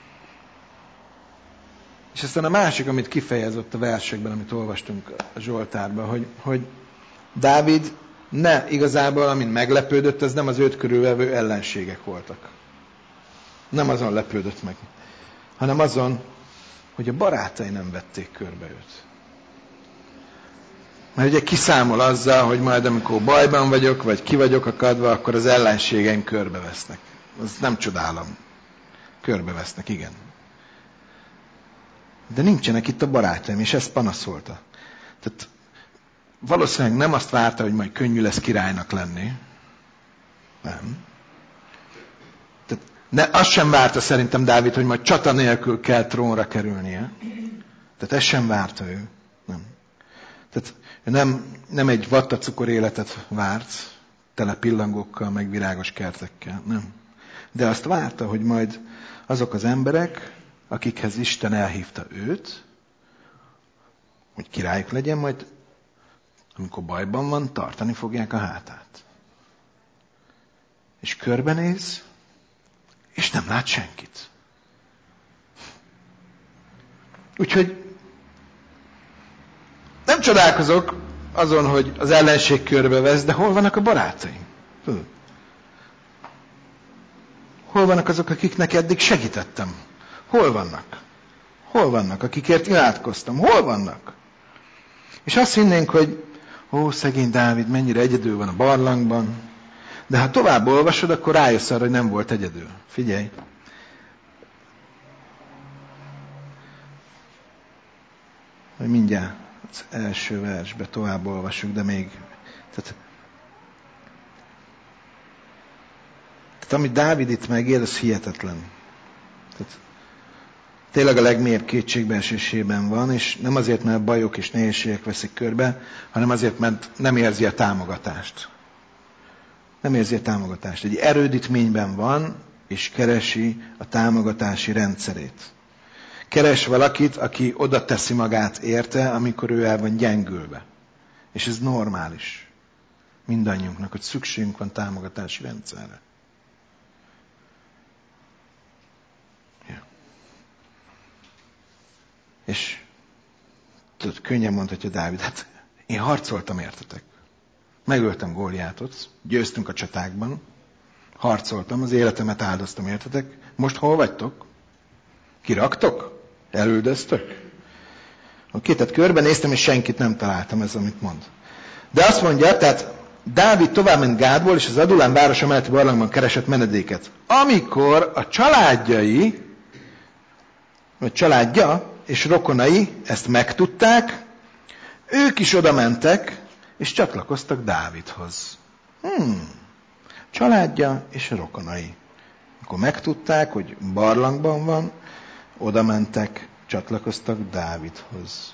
És aztán a másik, amit kifejezett a versekben, amit olvastunk a Zsoltárban, hogy, hogy Dávid ne, igazából, amint meglepődött, az nem az őt körülvevő ellenségek voltak. Nem azon lepődött meg, hanem azon, hogy a barátai nem vették körbe őt. Mert ugye kiszámol azzal, hogy majd amikor bajban vagyok, vagy ki vagyok akadva, akkor az ellenségeim körbevesznek. Az nem csodálom. Körbevesznek, igen. De nincsenek itt a barátaim, és ezt panaszolta. Tehát valószínűleg nem azt várta, hogy majd könnyű lesz királynak lenni. Nem. Tehát ne, azt sem várta szerintem Dávid, hogy majd csata nélkül kell trónra kerülnie. Tehát ezt sem várta ő. Nem. Tehát ő nem, nem egy vattacukor életet várt, tele pillangókkal, meg virágos kertekkel. Nem. De azt várta, hogy majd azok az emberek, akikhez Isten elhívta őt, hogy királyuk legyen, majd amikor bajban van, tartani fogják a hátát. És körbenéz, és nem lát senkit. Úgyhogy nem csodálkozok azon, hogy az ellenség körbevesz, de hol vannak a barátaim? Hol vannak azok, akiknek eddig segítettem? Hol vannak? Hol vannak, akikért imádkoztam? Hol vannak? És azt hinnénk, hogy ó, szegény Dávid, mennyire egyedül van a barlangban. De ha tovább olvasod, akkor rájössz arra, hogy nem volt egyedül. Figyelj! Hogy mindjárt az első versbe tovább olvasjuk, de még... Tehát, tehát amit Dávid itt megél, az hihetetlen. Tehát, tényleg a legmélyebb kétségbeesésében van, és nem azért, mert bajok és nehézségek veszik körbe, hanem azért, mert nem érzi a támogatást. Nem érzi a támogatást. Egy erődítményben van, és keresi a támogatási rendszerét. Keres valakit, aki oda teszi magát érte, amikor ő el van gyengülve. És ez normális. Mindannyiunknak, hogy szükségünk van támogatási rendszerre. És tudod, könnyen mondhatja Dávid, hát én harcoltam értetek. Megöltem Góliátot, győztünk a csatákban, harcoltam, az életemet áldoztam értetek. Most hol vagytok? Kiraktok? Elüldöztök? Oké, tehát körbenéztem, és senkit nem találtam, ez amit mond. De azt mondja, tehát Dávid továbbment Gádból, és az Adulám városa melletti barlangban keresett menedéket. Amikor a családjai, vagy családja és rokonai ezt megtudták, ők is oda mentek, és csatlakoztak Dávidhoz. Hmm. Családja és rokonai. Akkor megtudták, hogy barlangban van, oda mentek, csatlakoztak Dávidhoz.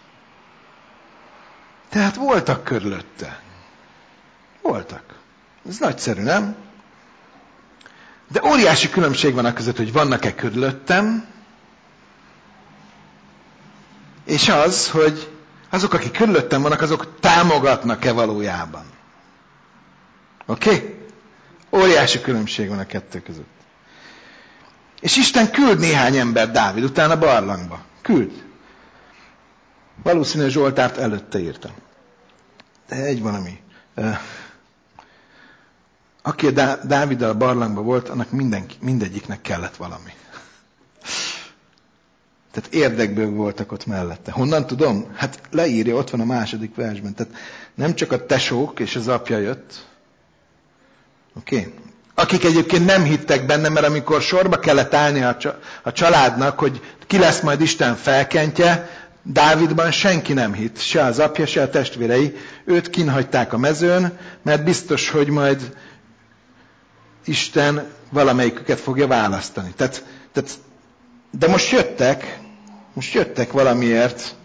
Tehát voltak körülötte. Voltak. Ez nagyszerű, nem? De óriási különbség van a között, hogy vannak-e körülöttem, és az, hogy azok, akik körülöttem vannak, azok támogatnak-e valójában. Oké? Okay? Óriási különbség van a kettő között. És Isten küld néhány ember Dávid után a barlangba. Küld. Valószínűleg Zsoltárt előtte írta. De egy valami. Aki a Dáviddal a barlangban volt, annak mindenki, mindegyiknek kellett valami. Tehát érdekből voltak ott mellette. Honnan tudom? Hát leírja, ott van a második versben. Tehát nem csak a tesók és az apja jött, oké? Okay? akik egyébként nem hittek benne, mert amikor sorba kellett állni a családnak, hogy ki lesz majd Isten felkentje, Dávidban senki nem hitt, se az apja, se a testvérei. Őt kínhagyták a mezőn, mert biztos, hogy majd Isten valamelyiküket fogja választani. Tehát, tehát, de most jöttek, most jöttek valamiért.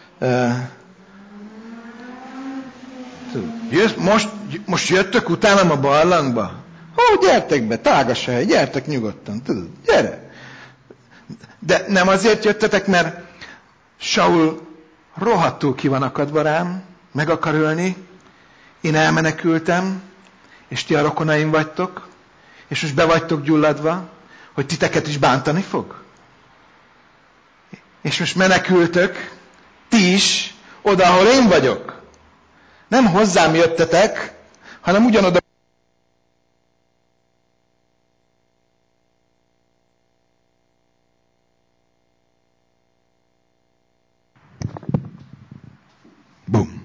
Most, most jöttök utánam a barlangba? Ó, gyertek be, tágas hely, gyertek nyugodtan, tudod, gyere. De nem azért jöttetek, mert Saul rohadtul ki van akadva rám, meg akar ölni, én elmenekültem, és ti a rokonaim vagytok, és most be vagytok gyulladva, hogy titeket is bántani fog. És most menekültök, ti is, oda, ahol én vagyok. Nem hozzám jöttetek, hanem ugyanoda. Bum.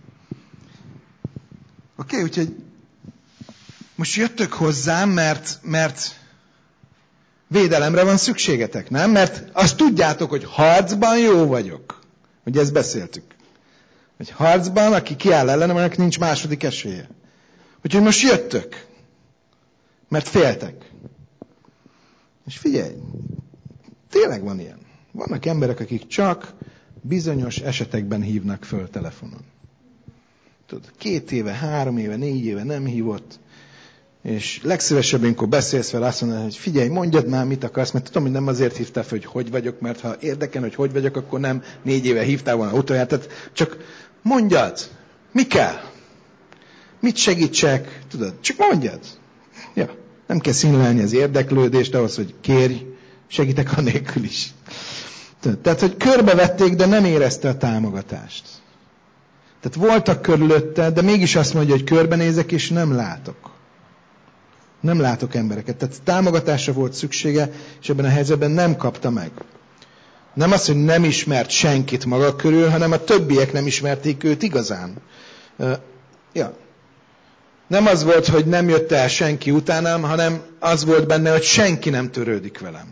Oké, okay, úgyhogy most jöttök hozzám, mert, mert védelemre van szükségetek, nem? Mert azt tudjátok, hogy harcban jó vagyok. Ugye ezt beszéltük. Hogy harcban, aki kiáll ellenem, annak nincs második esélye. Úgyhogy most jöttök. Mert féltek. És figyelj, tényleg van ilyen. Vannak emberek, akik csak bizonyos esetekben hívnak föl telefonon. Tudod, két éve, három éve, négy éve nem hívott, és legszívesebben, amikor beszélsz vele, azt mondod, hogy figyelj, mondjad már, mit akarsz, mert tudom, hogy nem azért hívtál fel, hogy hogy vagyok, mert ha érdekel, hogy hogy vagyok, akkor nem négy éve hívtál volna utoljára. Tehát csak mondjad, mi kell? Mit segítsek? Tudod, csak mondjad. Ja, nem kell színlelni az érdeklődést ahhoz, hogy kérj, segítek anélkül is. Tehát, hogy körbevették, de nem érezte a támogatást. Tehát voltak körülötte, de mégis azt mondja, hogy körbenézek, és nem látok. Nem látok embereket. Tehát támogatásra volt szüksége, és ebben a helyzetben nem kapta meg. Nem az, hogy nem ismert senkit maga körül, hanem a többiek nem ismerték őt igazán. Uh, ja. Nem az volt, hogy nem jött el senki utánam, hanem az volt benne, hogy senki nem törődik velem.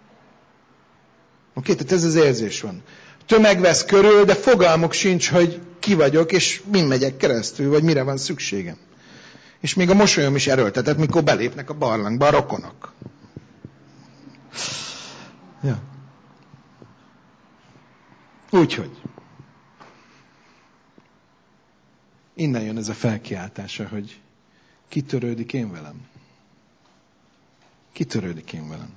Oké, okay? Tehát ez az érzés van. Tömeg vesz körül, de fogalmuk sincs, hogy ki vagyok, és min megyek keresztül, vagy mire van szükségem. És még a mosolyom is erőltetett, mikor belépnek a barlangba a rokonok. Ja. Úgyhogy. Innen jön ez a felkiáltása, hogy kitörődik én velem. Kitörődik én velem.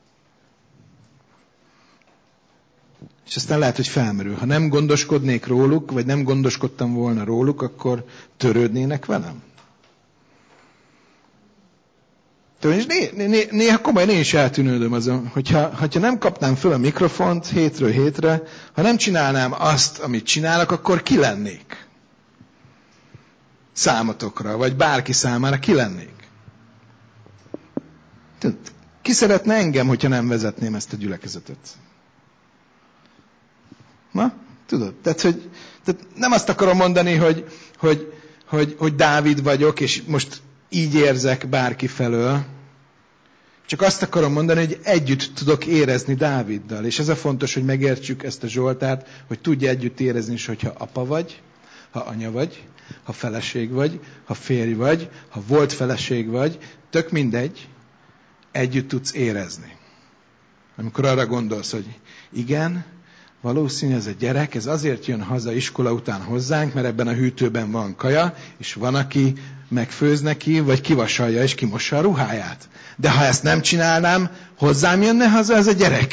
És aztán lehet, hogy felmerül. Ha nem gondoskodnék róluk, vagy nem gondoskodtam volna róluk, akkor törődnének velem? És né, né, néha komolyan én is eltűnődöm azon, hogyha, hogyha nem kapnám föl a mikrofont hétről hétre, ha nem csinálnám azt, amit csinálok, akkor ki lennék? Számotokra, vagy bárki számára ki lennék? Ki szeretne engem, hogyha nem vezetném ezt a gyülekezetet? Na, tudod? Tehát, hogy, tehát nem azt akarom mondani, hogy, hogy, hogy, hogy Dávid vagyok, és most így érzek bárki felől. Csak azt akarom mondani, hogy együtt tudok érezni Dáviddal. És ez a fontos, hogy megértsük ezt a Zsoltárt, hogy tudja együtt érezni is, hogyha apa vagy, ha anya vagy, ha feleség vagy, ha férj vagy, ha volt feleség vagy, tök mindegy, együtt tudsz érezni. Amikor arra gondolsz, hogy igen, valószínű ez a gyerek, ez azért jön haza iskola után hozzánk, mert ebben a hűtőben van kaja, és van, aki megfőz neki, vagy kivasalja és kimossa a ruháját. De ha ezt nem csinálnám, hozzám jönne haza ez a gyerek?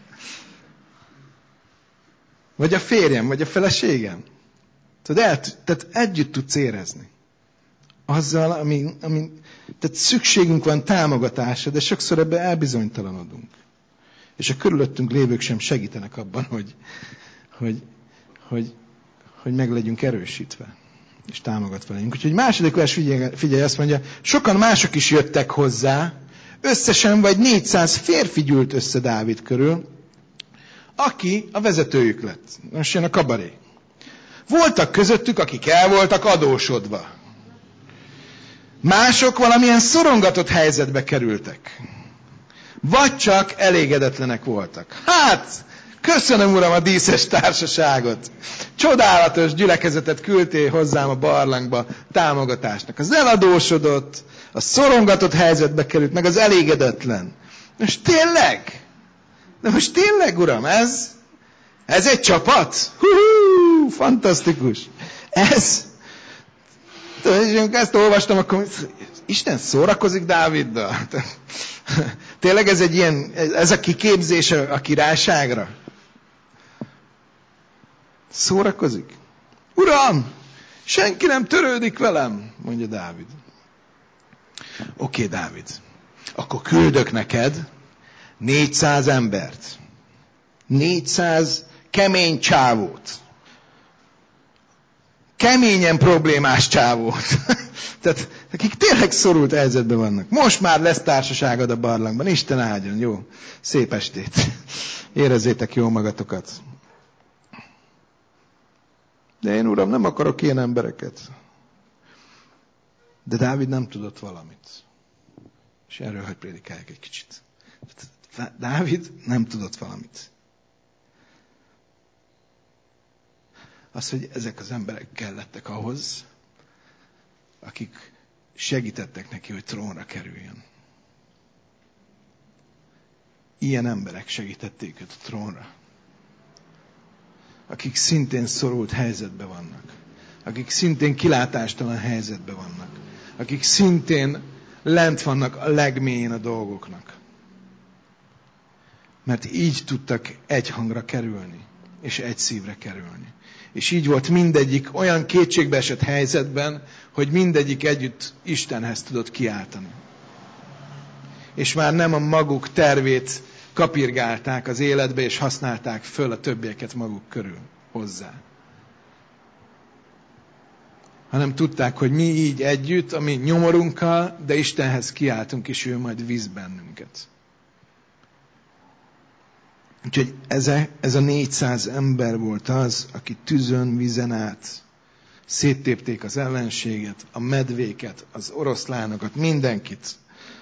Vagy a férjem, vagy a feleségem? Tudod, el, tehát együtt tudsz érezni. Azzal, ami, ami, tehát szükségünk van támogatásra, de sokszor ebben elbizonytalanodunk. És a körülöttünk lévők sem segítenek abban, hogy, hogy, hogy, hogy meg legyünk erősítve, és támogatva legyünk. Úgyhogy második vers, figyelj, figyelj, azt mondja, sokan mások is jöttek hozzá, összesen vagy négyszáz férfi gyűlt össze Dávid körül, aki a vezetőjük lett. Most jön a kabaré. Voltak közöttük, akik el voltak adósodva. Mások valamilyen szorongatott helyzetbe kerültek. Vagy csak elégedetlenek voltak. Hát, köszönöm Uram a díszes társaságot. Csodálatos gyülekezetet küldtél hozzám a barlangba támogatásnak. Az eladósodott, a szorongatott helyzetbe került, meg az elégedetlen. Most tényleg? De most tényleg, Uram, ez, ez egy csapat? Hú, fantasztikus. Ez, ezt olvastam, akkor Isten szórakozik Dáviddal? Tényleg ez egy ilyen, ez a kiképzés a királyságra? Szórakozik? Uram, senki nem törődik velem, mondja Dávid. Oké, okay, Dávid, akkor küldök neked négyszáz embert. négyszáz kemény csávót. Keményen problémás csávót. Tehát akik tényleg szorult helyzetben vannak. Most már lesz társaságod a barlangban. Isten áldjon, jó? Szép estét. Érezzétek jól magatokat. De én, Uram, nem akarok ilyen embereket. De Dávid nem tudott valamit. És erről hadd prédikálják egy kicsit. Dávid nem tudott valamit. Az, hogy ezek az emberek kellettek ahhoz, akik segítettek neki, hogy trónra kerüljön. Ilyen emberek segítették őt a trónra. Akik szintén szorult helyzetben vannak. Akik szintén kilátástalan helyzetben vannak. Akik szintén lent vannak a legmélyén a dolgoknak. Mert így tudtak egy hangra kerülni, és egy szívre kerülni. És így volt mindegyik olyan kétségbeesett helyzetben, hogy mindegyik együtt Istenhez tudott kiáltani. És már nem a maguk tervét kapirgálták az életbe, és használták föl a többieket maguk körül hozzá. Hanem tudták, hogy mi így együtt, a mi nyomorunkkal, de Istenhez kiáltunk, és ő majd visz bennünket. Úgyhogy ez a, ez a négyszáz ember volt az, aki tüzön, vízen át széttépték az ellenséget, a medvéket, az oroszlánokat, mindenkit.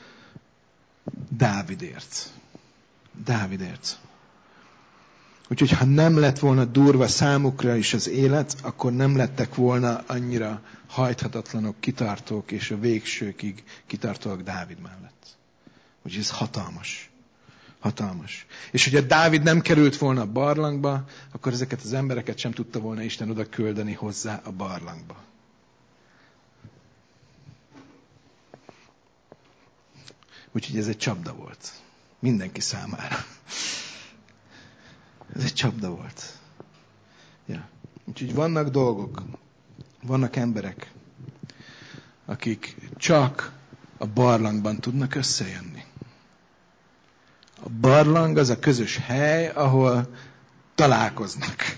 Dávidért. Dávidért. Úgyhogy ha nem lett volna durva számukra is az élet, akkor nem lettek volna annyira hajthatatlanok, kitartók, és a végsőkig kitartóak Dávid mellett. Úgyhogy ez hatalmas. Hatalmas. És hogyha Dávid nem került volna a barlangba, akkor ezeket az embereket sem tudta volna Isten oda küldeni hozzá a barlangba. Úgyhogy ez egy csapda volt. Mindenki számára. Ez egy csapda volt. Ja. Úgyhogy vannak dolgok, vannak emberek, akik csak a barlangban tudnak összejönni. A barlang az a közös hely, ahol találkoznak.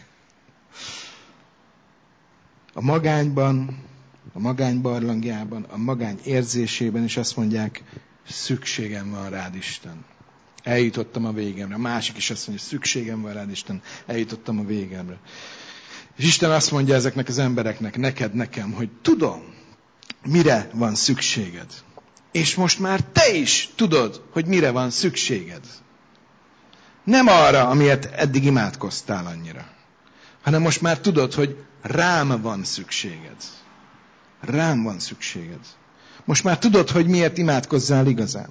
A magányban, a magány barlangjában, a magány érzésében is azt mondják, szükségem van rád, Isten. Eljutottam a végemre. A másik is azt mondja, szükségem van rád, Isten. Eljutottam a végemre. És Isten azt mondja ezeknek az embereknek, neked, nekem, hogy tudom, mire van szükséged. És most már te is tudod, hogy mire van szükséged. Nem arra, amiért eddig imádkoztál annyira. Hanem most már tudod, hogy rám van szükséged. Rám van szükséged. Most már tudod, hogy miért imádkozzál igazán.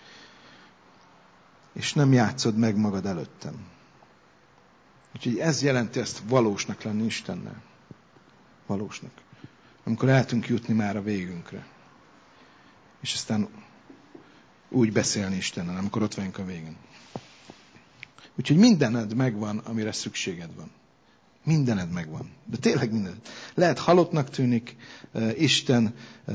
És nem játszod meg magad előttem. Úgyhogy ez jelenti ezt valósnak lenni Istennel. Valósnak. Amikor el tudunk jutni már a végünkre. És aztán úgy beszélni Istennel, amikor ott vagyunk a végén. Úgyhogy mindened megvan, amire szükséged van. Mindened megvan. De tényleg mindened. Lehet halottnak tűnik, uh, Isten uh,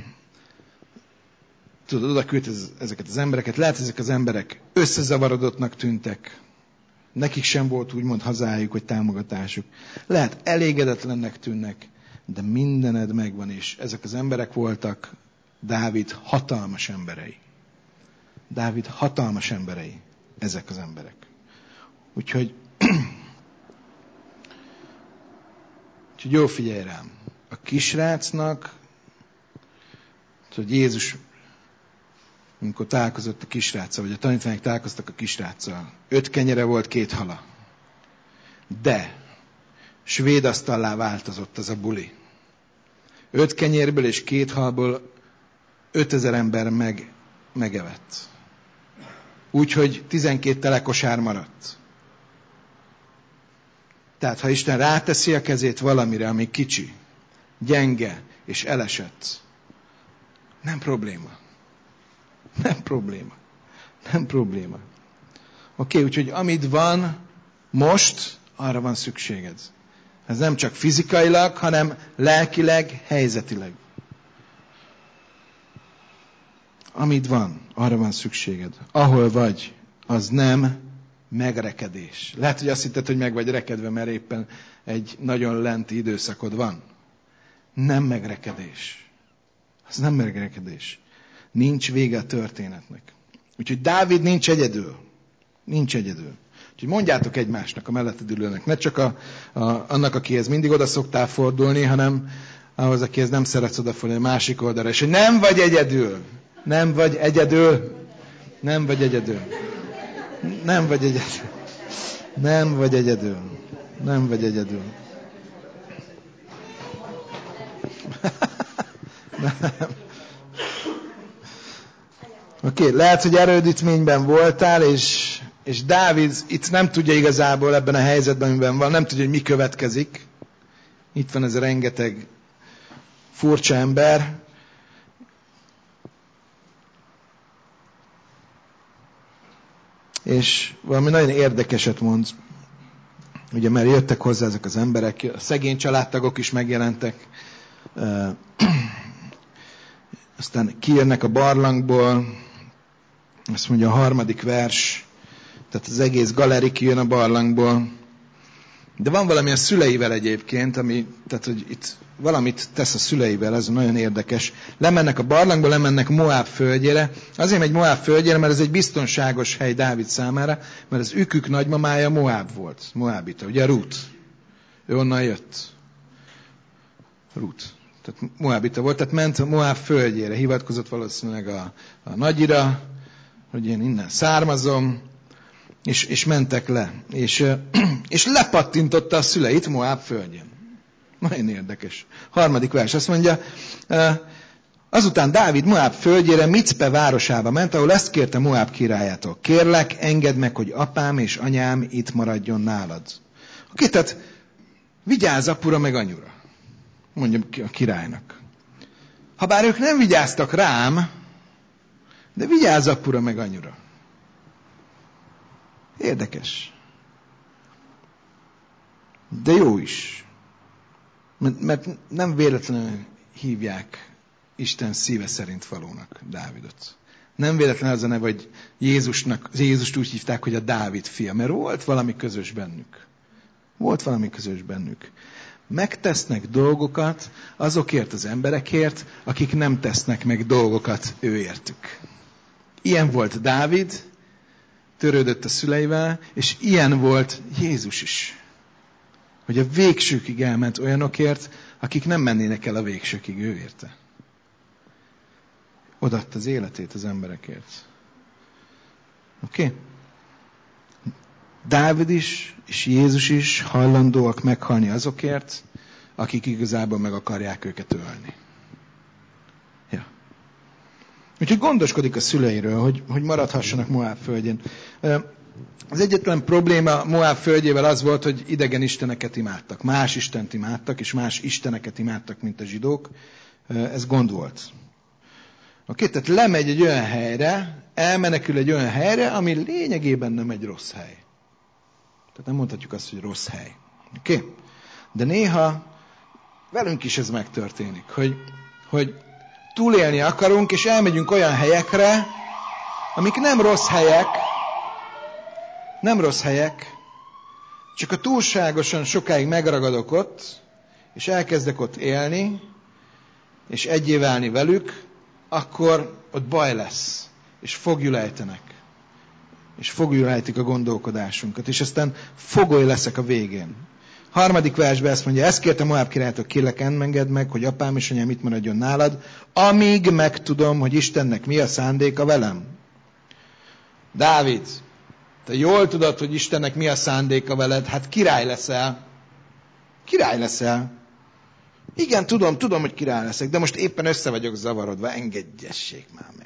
tudod, oda küld ezeket az embereket. Lehet, ezek az emberek összezavarodottnak tűntek. Nekik sem volt úgymond hazájuk, vagy támogatásuk. Lehet elégedetlennek tűnnek, de mindened megvan, és ezek az emberek voltak Dávid hatalmas emberei. Dávid hatalmas emberei, ezek az emberek. Úgyhogy, úgyhogy jó figyelj rám. A kisrácnak hogy Jézus, amikor találkozott a kisráccal, vagy a tanítványok találkoztak a kisráccal, öt kenyere volt, két hala. De svéd asztallá változott az a buli. Öt kenyérből és két halból ötezer ember meg, megevett. Úgyhogy tizenkét telekosár maradt. Tehát, ha Isten ráteszi a kezét valamire, ami kicsi, gyenge és elesett, nem probléma. Nem probléma. Nem probléma. Oké, okay, úgyhogy amit van most, arra van szükséged. Ez nem csak fizikailag, hanem lelkileg, helyzetileg. Amit van, arra van szükséged. Ahol vagy, az nem megrekedés. Lehet, hogy azt hitted, hogy meg vagy rekedve, mert éppen egy nagyon lenti időszakod van. Nem megrekedés. Az nem megrekedés. Nincs vége a történetnek. Úgyhogy Dávid nincs egyedül. Nincs egyedül. Úgyhogy mondjátok egymásnak, a melletted ülőnek. Ne csak a, a, annak, akihez mindig oda szoktál fordulni, hanem ahhoz, akihez nem szeretsz odafordulni, a másik oldalra. És hogy nem vagy egyedül. Nem vagy egyedül. Nem vagy egyedül. Nem vagy egyedül. Nem vagy egyedül. Nem vagy egyedül. Oké, okay, lehet, hogy erődítményben voltál, és, és Dávid itt nem tudja igazából ebben a helyzetben, amiben van, nem tudja, hogy mi következik. Itt van ez a rengeteg furcsa ember. És valami nagyon érdekeset mond. Ugye, mert jöttek hozzá ezek az emberek, a szegény családtagok is megjelentek. Aztán kijönnek a barlangból, azt mondja a harmadik vers, tehát az egész galeri kijön a barlangból. De van valami a szüleivel egyébként, ami, tehát hogy itt valamit tesz a szüleivel, ez nagyon érdekes. Lemennek a barlangból, lemennek Moáb földjére. Azért megy Moáb földjére, mert ez egy biztonságos hely Dávid számára, mert az ükük nagymamája Moáb volt, Moábita, ugye Rút. Ő onnan jött. Rút. Tehát Moábita volt, tehát ment a Moáb földjére, hivatkozott valószínűleg a, a nagyira, hogy én innen származom, és, és mentek le. És, és lepattintotta a szüleit Moáb földjén. Nagyon érdekes. Harmadik vers azt mondja, azután Dávid Moáb földjére, Micpe városába ment, ahol ezt kérte Moáb királyától. Kérlek, engedd meg, hogy apám és anyám itt maradjon nálad. Oké, tehát vigyázz apura meg anyura, mondja a királynak. Habár ők nem vigyáztak rám, de vigyázz apura meg anyura. Érdekes. De jó is. Mert nem véletlenül hívják Isten szíve szerint valónak Dávidot. Nem véletlenül az a neve, hogy Jézusnak, Jézust úgy hívták, hogy a Dávid fia, mert volt valami közös bennük. Volt valami közös bennük. Megtesznek dolgokat azokért az emberekért, akik nem tesznek meg dolgokat őértük. Ilyen volt Dávid, törődött a szüleivel, és ilyen volt Jézus is. Hogy a végsőkig elment olyanokért, akik nem mennének el a végsőkig ő érte. Odaadta az életét az emberekért. Oké? Okay? Dávid is, és Jézus is hajlandóak meghalni azokért, akik igazából meg akarják őket ölni. Ja. Úgyhogy gondoskodik a szüleiről, hogy, hogy maradhassanak Moáb földjén. Az egyetlen probléma Moáb földjével az volt, hogy idegen isteneket imádtak. Más istent imádtak, és más isteneket imádtak, mint a zsidók. Ez gond volt. Oké, tehát lemegy egy olyan helyre, elmenekül egy olyan helyre, ami lényegében nem egy rossz hely. Tehát nem mondhatjuk azt, hogy rossz hely. Oké? De néha velünk is ez megtörténik, hogy, hogy túlélni akarunk, és elmegyünk olyan helyekre, amik nem rossz helyek, nem rossz helyek, csak a túlságosan sokáig megragadok ott, és elkezdek ott élni, és egyé válni velük, akkor ott baj lesz, és fogjul ejtenek. És fogjul ejtik a gondolkodásunkat, és aztán fogoly leszek a végén. Harmadik versben ezt mondja, ezt kérte Moab királytól, kérlek, engedd meg, hogy apám és anyám itt maradjon nálad, amíg megtudom, hogy Istennek mi a szándéka velem. Dávid, te jól tudod, hogy Istennek mi a szándéka veled, hát király leszel. Király leszel. Igen, tudom, tudom, hogy király leszek, de most éppen össze vagyok zavarodva, engedjessék már meg.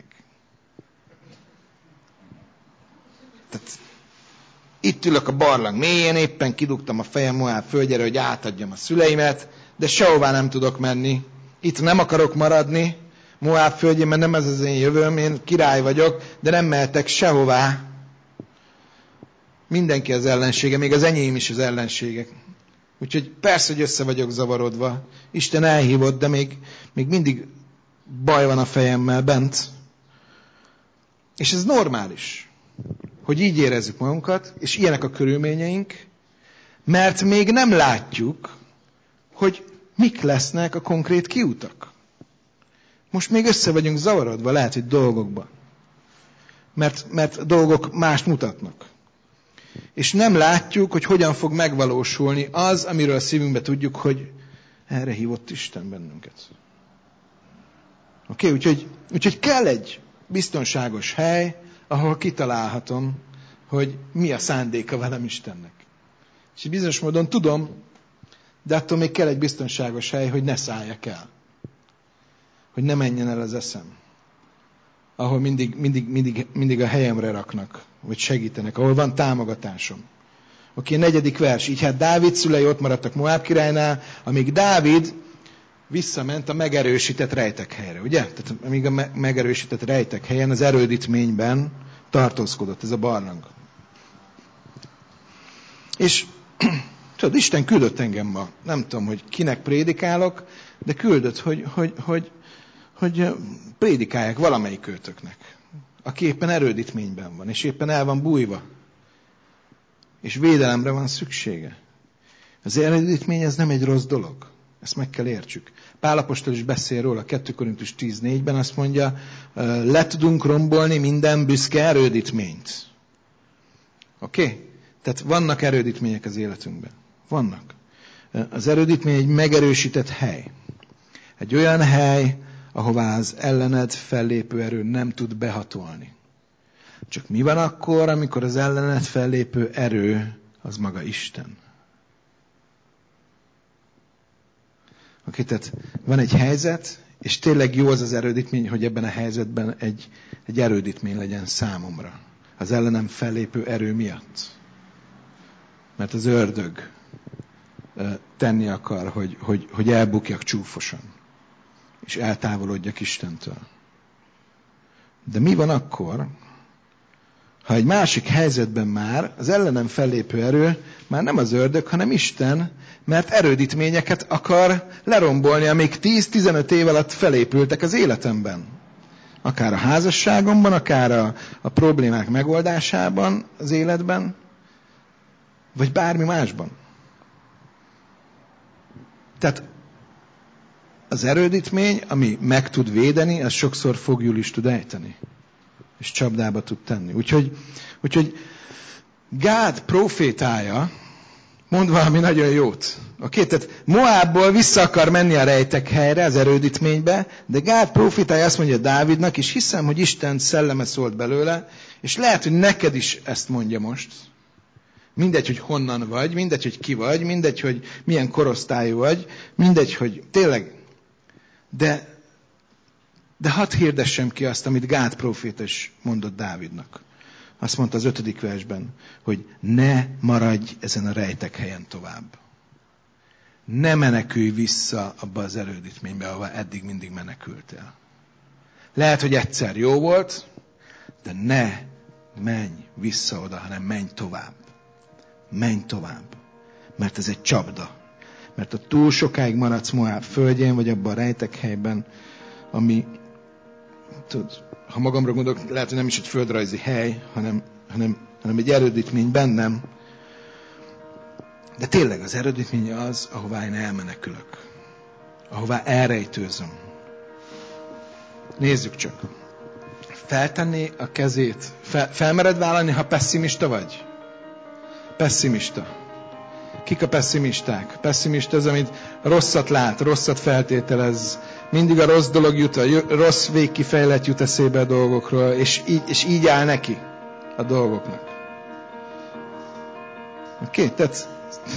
Tehát itt ülök a barlang mélyén, éppen kidugtam a fejem Moab földjére, hogy átadjam a szüleimet, de sehová nem tudok menni. Itt nem akarok maradni Moab földjén, mert nem ez az én jövőm, én király vagyok, de nem mehetek sehová. Mindenki az ellensége, még az enyém is az ellenségek. Úgyhogy persze, hogy össze vagyok zavarodva. Isten elhívott, de még, még mindig baj van a fejemmel bent. És ez normális, hogy így érezzük magunkat, és ilyenek a körülményeink, mert még nem látjuk, hogy mik lesznek a konkrét kiutak. Most még össze vagyunk zavarodva, lehet, hogy dolgokban. Mert, mert dolgok mást mutatnak. És nem látjuk, hogy hogyan fog megvalósulni az, amiről a szívünkbe tudjuk, hogy erre hívott Isten bennünket. Oké, okay, úgyhogy, úgyhogy kell egy biztonságos hely, ahol kitalálhatom, hogy mi a szándéka velem Istennek. És bizonyos módon tudom, de attól még kell egy biztonságos hely, hogy ne szálljak el. Hogy ne menjen el az eszem. Ahol mindig, mindig, mindig, mindig a helyemre raknak, vagy segítenek, ahol van támogatásom. Oké, okay, negyedik vers. Így hát Dávid szülei ott maradtak Moab királynál, amíg Dávid visszament a megerősített rejtekhelyre, ugye? Tehát amíg a me- megerősített rejtekhelyen, az erődítményben tartózkodott ez a barlang. És tudod, Isten küldött engem ma. Nem tudom, hogy kinek prédikálok, de küldött, hogy, hogy, hogy, hogy prédikálják valamelyik őtöknek, aki éppen erődítményben van, és éppen el van bújva. És védelemre van szüksége. Az erődítmény ez nem egy rossz dolog. Ezt meg kell értsük. Pál apostol is beszél róla, kettő Korintus tíz négyben azt mondja, le tudunk rombolni minden büszke erődítményt. Oké? Okay? Tehát vannak erődítmények az életünkben. Vannak. Az erődítmény egy megerősített hely. Egy olyan hely, ahová az ellened fellépő erő nem tud behatolni. Csak mi van akkor, amikor az ellened fellépő erő az maga Isten? Oké, tehát van egy helyzet, és tényleg jó az az erődítmény, hogy ebben a helyzetben egy, egy erődítmény legyen számomra. Az ellenem fellépő erő miatt. Mert az ördög tenni akar, hogy, hogy, hogy elbukjak csúfosan. És eltávolodjak Istentől. De mi van akkor, ha egy másik helyzetben már az ellenem fellépő erő már nem az ördög, hanem Isten, mert erődítményeket akar lerombolni, amik tíz-tizenöt év alatt felépültek az életemben. Akár a házasságomban, akár a, a problémák megoldásában az életben, vagy bármi másban. Tehát az erődítmény, ami meg tud védeni, az sokszor fogjul is tud ejteni. És csapdába tud tenni. Úgyhogy, úgyhogy Gád profétája mond valami nagyon jót. Oké, tehát Moábból vissza akar menni a rejtekhelyre, az erődítménybe, de Gád profétája azt mondja Dávidnak, és hiszem, hogy Isten szelleme szólt belőle, és lehet, hogy neked is ezt mondja most. Mindegy, hogy honnan vagy, mindegy, hogy ki vagy, mindegy, hogy milyen korosztályú vagy, mindegy, hogy tényleg, de De hadd hirdessem ki azt, amit Gád próféta is mondott Dávidnak. Azt mondta az ötödik versben, hogy ne maradj ezen a rejtekhelyen tovább. Ne menekülj vissza abba az erődítménybe, ahova eddig mindig menekültél. Lehet, hogy egyszer jó volt, de ne menj vissza oda, hanem menj tovább. Menj tovább. Mert ez egy csapda. Mert ha túl sokáig maradsz Moáb földjén, vagy abban a rejtekhelyben, ami, tudod, ha magamra gondolok, lehet, hogy nem is egy földrajzi hely, hanem, hanem, hanem egy erődítmény bennem. De tényleg az erődítmény az, ahová én elmenekülök. Ahová elrejtőzöm. Nézzük csak. Feltenni a kezét. Fel, felmered vállalni, ha pessimista vagy? Pessimista. Kik a pessimisták? Pessimista az, amit rosszat lát, rosszat feltételez, mindig a rossz dolog jut, a rossz végkifejlet jut eszébe a dolgokról, és így, és így áll neki a dolgoknak. Oké, okay, tehát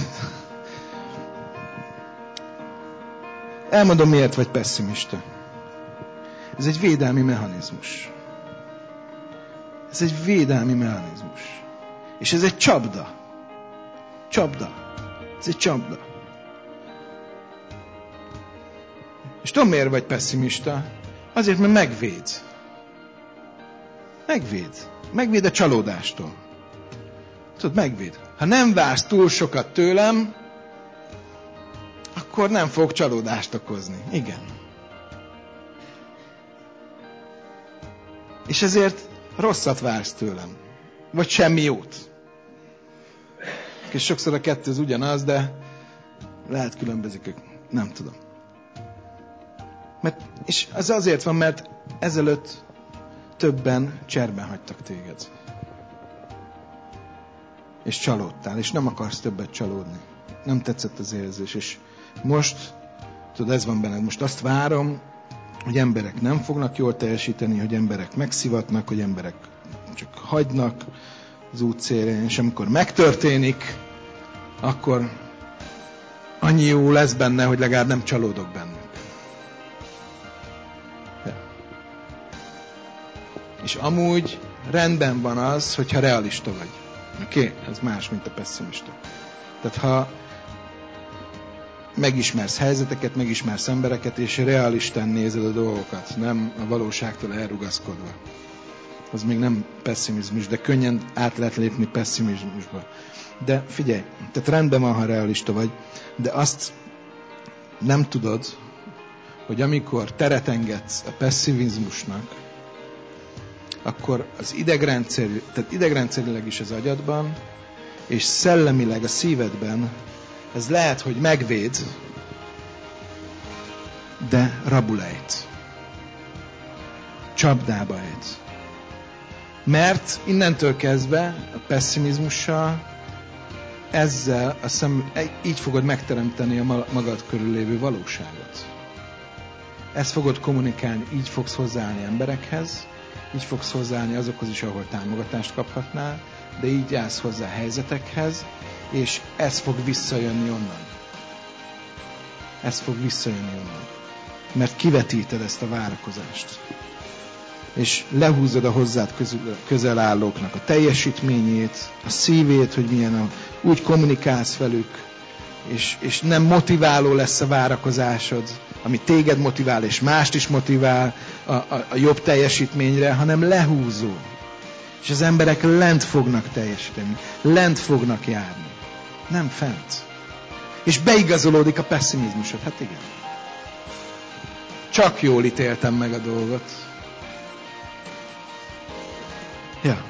elmondom, miért vagy pessimista. Ez egy védelmi mechanizmus. Ez egy védelmi mechanizmus. És ez egy csapda. Csapda. Ez egy csapda. És tudom, miért vagy pessimista? Azért, mert megvéd. Megvéd. Megvéd a csalódástól. Tudod, megvéd. Ha nem vársz túl sokat tőlem, akkor nem fog csalódást okozni. Igen. És ezért rosszat vársz tőlem. Vagy semmi jót. És sokszor a kettő az ugyanaz, de lehet különbözik. Nem tudom. Mert, és az azért van, mert ezelőtt többen cserben hagytak téged. És csalódtál, és nem akarsz többet csalódni. Nem tetszett az érzés, és most, tudod, ez van benned, most azt várom, hogy emberek nem fognak jól teljesíteni, hogy emberek megszivatnak, hogy emberek csak hagynak az útszélén, és amikor megtörténik, akkor annyi jó lesz benne, hogy legalább nem csalódok bennük. Ja. És amúgy rendben van az, hogyha realista vagy. Oké? Okay? Ez más, mint a pessimista. Tehát ha megismersz helyzeteket, megismersz embereket, és realistán nézed a dolgokat, nem a valóságtól elrugaszkodva. Az még nem pessimizmus, de könnyen át lehet lépni pessimizmusba. De figyelj, tehát rendben van, ha realista vagy, de azt nem tudod, hogy amikor teret engedsz a pessimizmusnak, akkor az idegrendszer, tehát idegrendszerileg is az agyadban, és szellemileg a szívedben, ez lehet, hogy megvéd, de rabul ejt. Csapdába ejt. Mert innentől kezdve a pessimizmussal ezzel a szem, így fogod megteremteni a magad körül lévő valóságot. Ezt fogod kommunikálni, így fogsz hozzáállni emberekhez, így fogsz hozzáállni azokhoz is, ahol támogatást kaphatnál, de így állsz hozzá helyzetekhez, és ez fog visszajönni onnan. Ez fog visszajönni onnan. Mert kivetíted ezt a várakozást. És lehúzod a hozzád közel, közel állóknak a teljesítményét, a szívét, hogy milyen a, úgy kommunikálsz velük, és, és nem motiváló lesz a várakozásod, ami téged motivál, és mást is motivál a, a, a jobb teljesítményre, hanem lehúzó. És az emberek lent fognak teljesíteni, lent fognak járni, nem fent. És beigazolódik a pessimizmusod. Hát igen. Csak jól ítéltem meg a dolgot. Ja.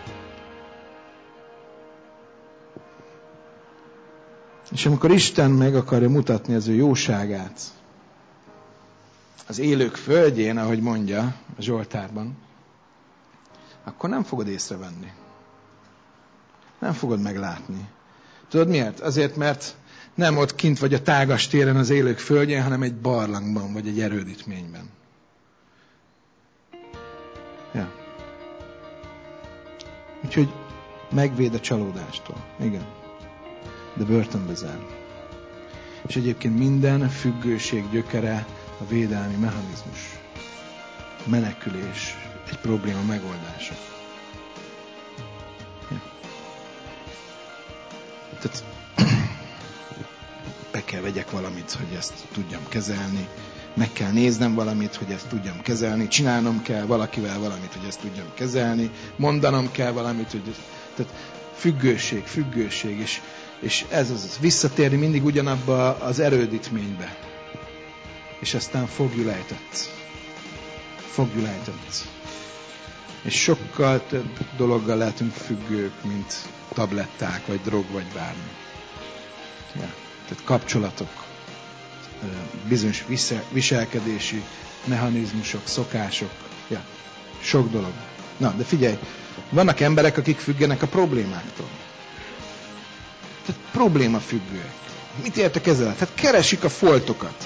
És amikor Isten meg akarja mutatni az ő jóságát az élők földjén, ahogy mondja a Zsoltárban, akkor nem fogod észrevenni. Nem fogod meglátni. Tudod miért? Azért, mert nem ott kint vagy a tágas téren az élők földjén, hanem egy barlangban, vagy egy erődítményben. Ja. Úgyhogy megvéd a csalódástól. Igen. De börtönbe zár. És egyébként minden függőség gyökere a védelmi mechanizmus. Menekülés. Egy probléma megoldása. Ja. Tehát be kell vegyek valamit, hogy ezt tudjam kezelni. Meg kell néznem valamit, hogy ezt tudjam kezelni. Csinálnom kell valakivel valamit, hogy ezt tudjam kezelni. Mondanom kell valamit, hogy... Tehát függőség, függőség. És, és ez az, visszatérni mindig ugyanabba az erődítménybe. És aztán fogjulejtett. Fogjulejtett. És sokkal több dologgal lehetünk függők, mint tabletták, vagy drog, vagy bármi. Ja. Tehát kapcsolatok, bizonyos viselkedési mechanizmusok, szokások, ja, sok dolog. Na, de figyelj, vannak emberek, akik függenek a problémáktól. Tehát Problémafüggőek. Mit értek ezzel? Tehát keresik a foltokat.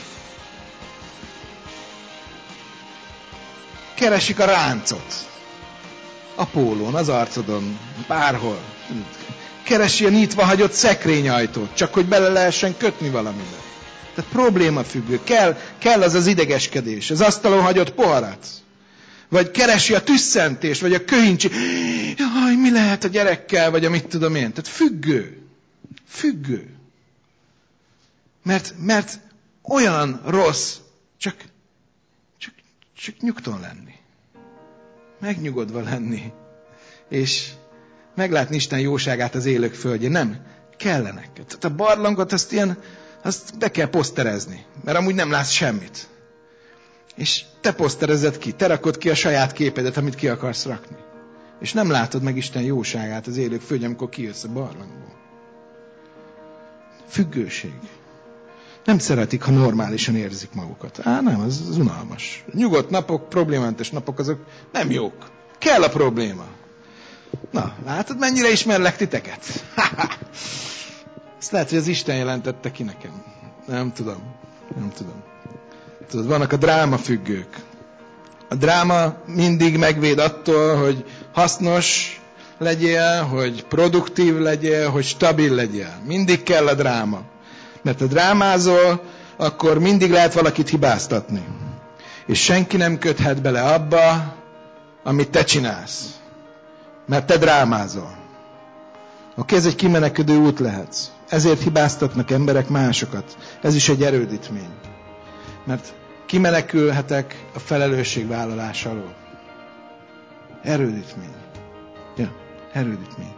Keresik a ráncot. A pólón, az arcodon, bárhol. Keresi a nyitva hagyott szekrényajtót, csak hogy bele lehessen kötni valamibe. Tehát problémafüggő. Kell, kell az az idegeskedés, az asztalon hagyott poharat. Vagy keresi a tüsszentést, vagy a köhincsi. Jaj, mi lehet a gyerekkel, vagy a mit tudom én. Tehát függő. Függő. Mert, mert olyan rossz, csak, csak, csak nyugton lenni. Megnyugodva lenni. És meglátni Isten jóságát az élők földjén. Nem. Kellenek. Tehát a barlangot azt ilyen, azt be kell poszterezni. Mert amúgy nem látsz semmit. És te poszterezed ki. Te rakod ki a saját képedet, amit ki akarsz rakni. És nem látod meg Isten jóságát az élők földjén, amikor kijössz a barlangból. Függőség. Nem szeretik, ha normálisan érzik magukat. Á, nem, az, az unalmas. Nyugodt napok, problémamentes napok, azok nem jók. Kell a probléma. Na, látod, mennyire ismerlek titeket? Ezt lehet, hogy az Isten jelentette ki nekem. Nem tudom. Nem tudom. Tudod, vannak a drámafüggők. A dráma mindig megvéd attól, hogy hasznos legyél, hogy produktív legyél, hogy stabil legyél. Mindig kell a dráma. Mert ha drámázol, akkor mindig lehet valakit hibáztatni. És senki nem köthet bele abba, amit te csinálsz. Mert te drámázol. Oké, ez egy kimenekülő út lehet. Ezért hibáztatnak emberek másokat. Ez is egy erődítmény. Mert kimenekülhetek a felelősségvállalás alól. Erődítmény. Ja, erődítmény.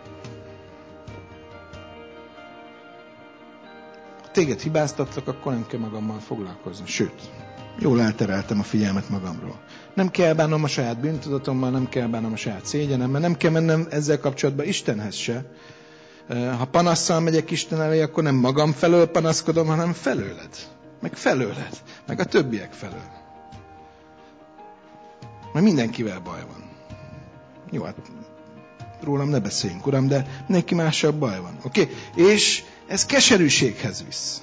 Ha téged hibáztatlak, akkor nem kell magammal foglalkozni. Sőt, jól eltereltem a figyelmet magamról. Nem kell bánnom a saját bűntudatommal, nem kell bánnom a saját szégyenemmel, nem kell mennem ezzel kapcsolatban Istenhez se. Ha panasszal megyek Isten elé, akkor nem magam felől panaszkodom, hanem felőled. Meg felőled. Meg a többiek felől. Mert mindenkivel baj van. Jó, hát rólam ne beszéljünk, uram, de mindenki mással baj van. Oké? Okay? És ez keserűséghez visz.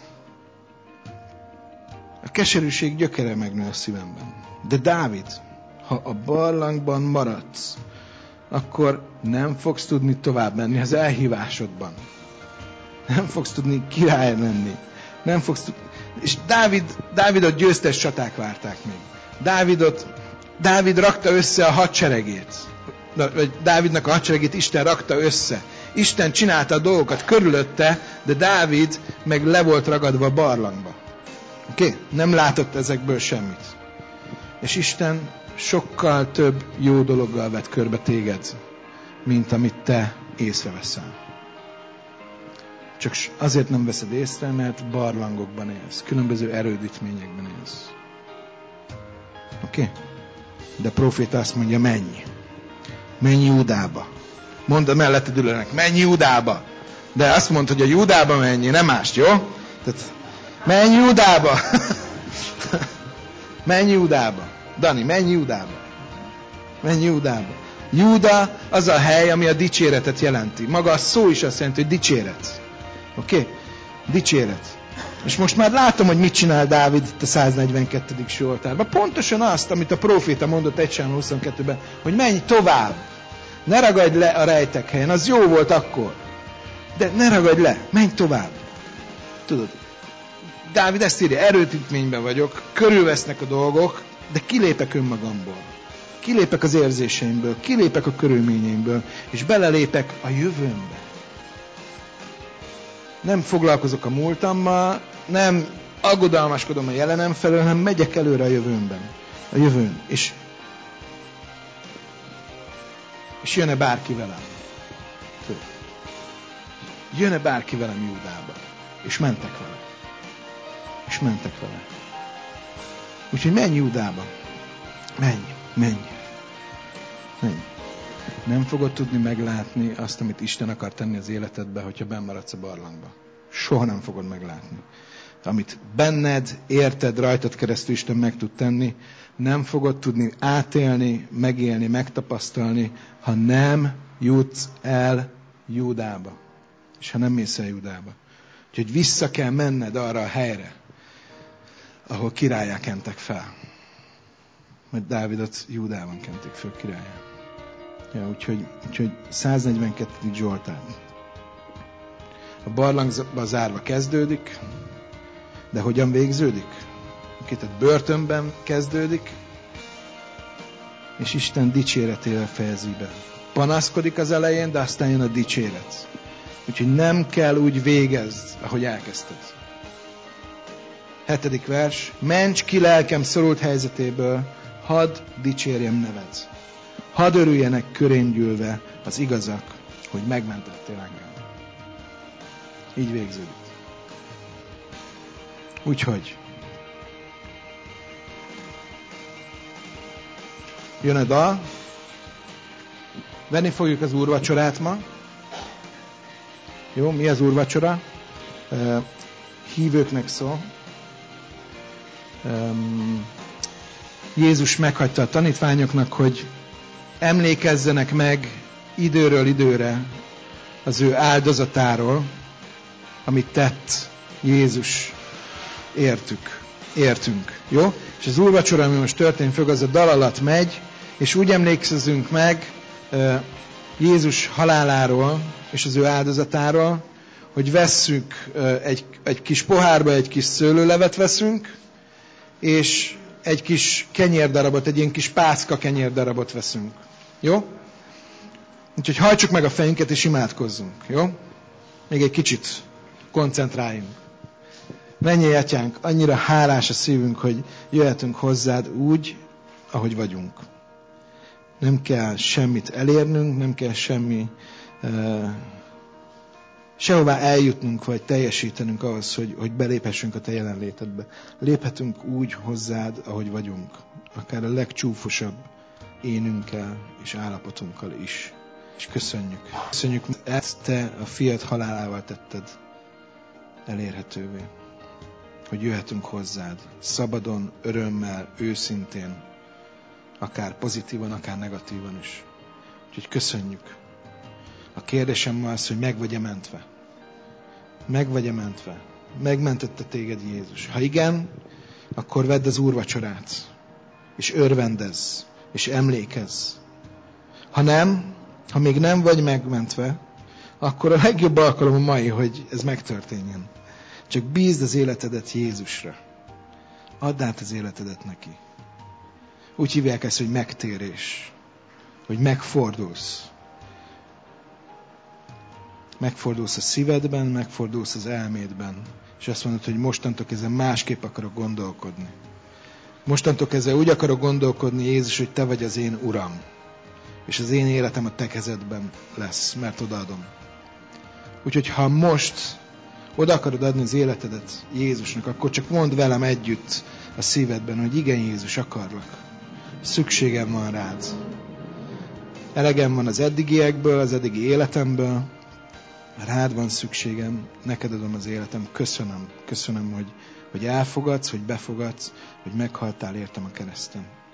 A keserűség gyökere megnő a szívemben. De Dávid, ha a barlangban maradsz, akkor nem fogsz tudni tovább menni az elhívásodban. Nem fogsz tudni király lenni. Nem fogsz tudni. És Dávid, Dávidot győztes csaták várták még. Dávidot, Dávid rakta össze a hadseregét. Vagy Dávidnak a hadseregét Isten rakta össze. Isten csinálta a dolgokat körülötte, de Dávid meg le volt ragadva a barlangba. Oké? Okay? Nem látott ezekből semmit. És Isten sokkal több jó dologgal vett körbe téged, mint amit te észreveszel. Csak azért nem veszed észre, mert barlangokban élsz. Különböző erődítményekben élsz. Oké? Okay? De a próféta azt mondja, menj. Menj Júdába. Mondd a melletted ülőnek, menj Júdába. De azt mondta, hogy a Júdába menj, nem mást, jó? Tehát, menj Júdába. Menj Júdába. Dani, menj Júdába. Menj Júdába. Júda az a hely, ami a dicséretet jelenti. Maga a szó is azt jelenti, hogy dicséret. Oké? Okay? Dicséret. És most már látom, hogy mit csinál Dávid itt a száznegyvenkettedik Zsoltárban. Pontosan azt, amit a próféta mondott egy Sámuel huszonkettőben, hogy menj tovább. Ne ragadj le a rejtek helyen. Az jó volt akkor. De ne ragadj le. Menj tovább. Tudod, Dávid ezt írja, erőtítményben vagyok, körülvesznek a dolgok, de kilépek önmagamból. Kilépek az érzéseimből, kilépek a körülményeimből, és belelépek a jövőmbe. Nem foglalkozok a múltammal, nem aggodalmaskodom a jelenem felől, hanem megyek előre a jövőmben. A jövőn. És, és jön-e bárki velem? Jön-e bárki velem Júdába? És mentek vele. És mentek vele. Úgyhogy menj Júdába. Menj, menj. Menj. Nem fogod tudni meglátni azt, amit Isten akar tenni az életedbe, hogyha benn maradsz a barlangba. Soha nem fogod meglátni. Amit benned, érted, rajtad keresztül Isten meg tud tenni, nem fogod tudni átélni, megélni, megtapasztalni, ha nem jutsz el Júdába. és ha nem mész el Júdába. Úgyhogy vissza kell menned arra a helyre, ahol királlyá kentek fel. Mert Dávidot Júdában kenték föl királlyá. Ja, úgyhogy, úgyhogy száznegyvenkettedik Zsoltár. A barlangba zárva kezdődik, de hogyan végződik? Tehát börtönben kezdődik, és Isten dicséretével fejezi be. Panaszkodik az elején, de aztán jön a dicséret. Úgyhogy nem kell úgy végezd, ahogy elkezdted. Hetedik vers. Ments ki lelkem szorult helyzetéből, hadd dicsérjem neved. Hadd örüljenek körén gyűlve az igazak, hogy megmentettél engem. Így végződik. Úgyhogy jön a dal. Venni fogjuk az úrvacsorát ma. Jó, mi az úrvacsora? Hívőknek szól. Jézus meghagyta a tanítványoknak, hogy emlékezzenek meg időről időre az ő áldozatáról, amit tett Jézus értük, értünk. Jó? És az úrvacsora, ami most történt fog, az a dal alatt megy, és úgy emlékszünk meg Jézus haláláról és az ő áldozatáról, hogy vesszük egy, egy kis pohárba, egy kis szőlőlevet veszünk, és egy kis kenyérdarabot, egy ilyen kis pácka kenyérdarabot veszünk. Jó? Úgyhogy hajtsuk meg a fejünket, és imádkozzunk. Jó? Még egy kicsit koncentráljunk. Mennyei Atyánk, annyira hálás a szívünk, hogy jöhetünk hozzád úgy, ahogy vagyunk. Nem kell semmit elérnünk, nem kell semmi uh, sehová eljutnunk, vagy teljesítenünk ahhoz, hogy, hogy beléphessünk a te jelenlétedbe. Léphetünk úgy hozzád, ahogy vagyunk. Akár a legcsúfosabb énünkkel és állapotunkkal is. És köszönjük. Köszönjük, ezt te a fiad halálával tetted elérhetővé. Hogy jöhetünk hozzád. Szabadon, örömmel, őszintén. Akár pozitívan, akár negatívan is. Úgyhogy köszönjük. A kérdésem ma az, hogy meg vagy-e mentve? Meg vagy-e mentve? Megmentette téged Jézus? Ha igen, akkor vedd az úrvacsorát, és örvendezz, és emlékezz. Ha nem, ha még nem vagy megmentve, akkor a legjobb alkalom a mai, hogy ez megtörténjen. Csak bízd az életedet Jézusra. Add át az életedet neki. Úgy hívják ezt, hogy megtérés. Hogy megfordulsz. Megfordulsz a szívedben, megfordulsz az elmédben. És azt mondod, hogy mostantól kezdve másképp akarok gondolkodni. Mostantól kezdve úgy akarok gondolkodni, Jézus, hogy te vagy az én Uram. És az én életem a te kezedben lesz, mert odaadom. Úgyhogy ha most oda akarod adni az életedet Jézusnak, akkor csak mondd velem együtt a szívedben, hogy igen, Jézus, akarlak. Szükségem van rád. Elegem van az eddigiekből, az eddigi életemből. Rád van szükségem, neked adom az életem. Köszönöm, köszönöm, hogy, hogy elfogadsz, hogy befogadsz, hogy meghaltál értem a kereszten.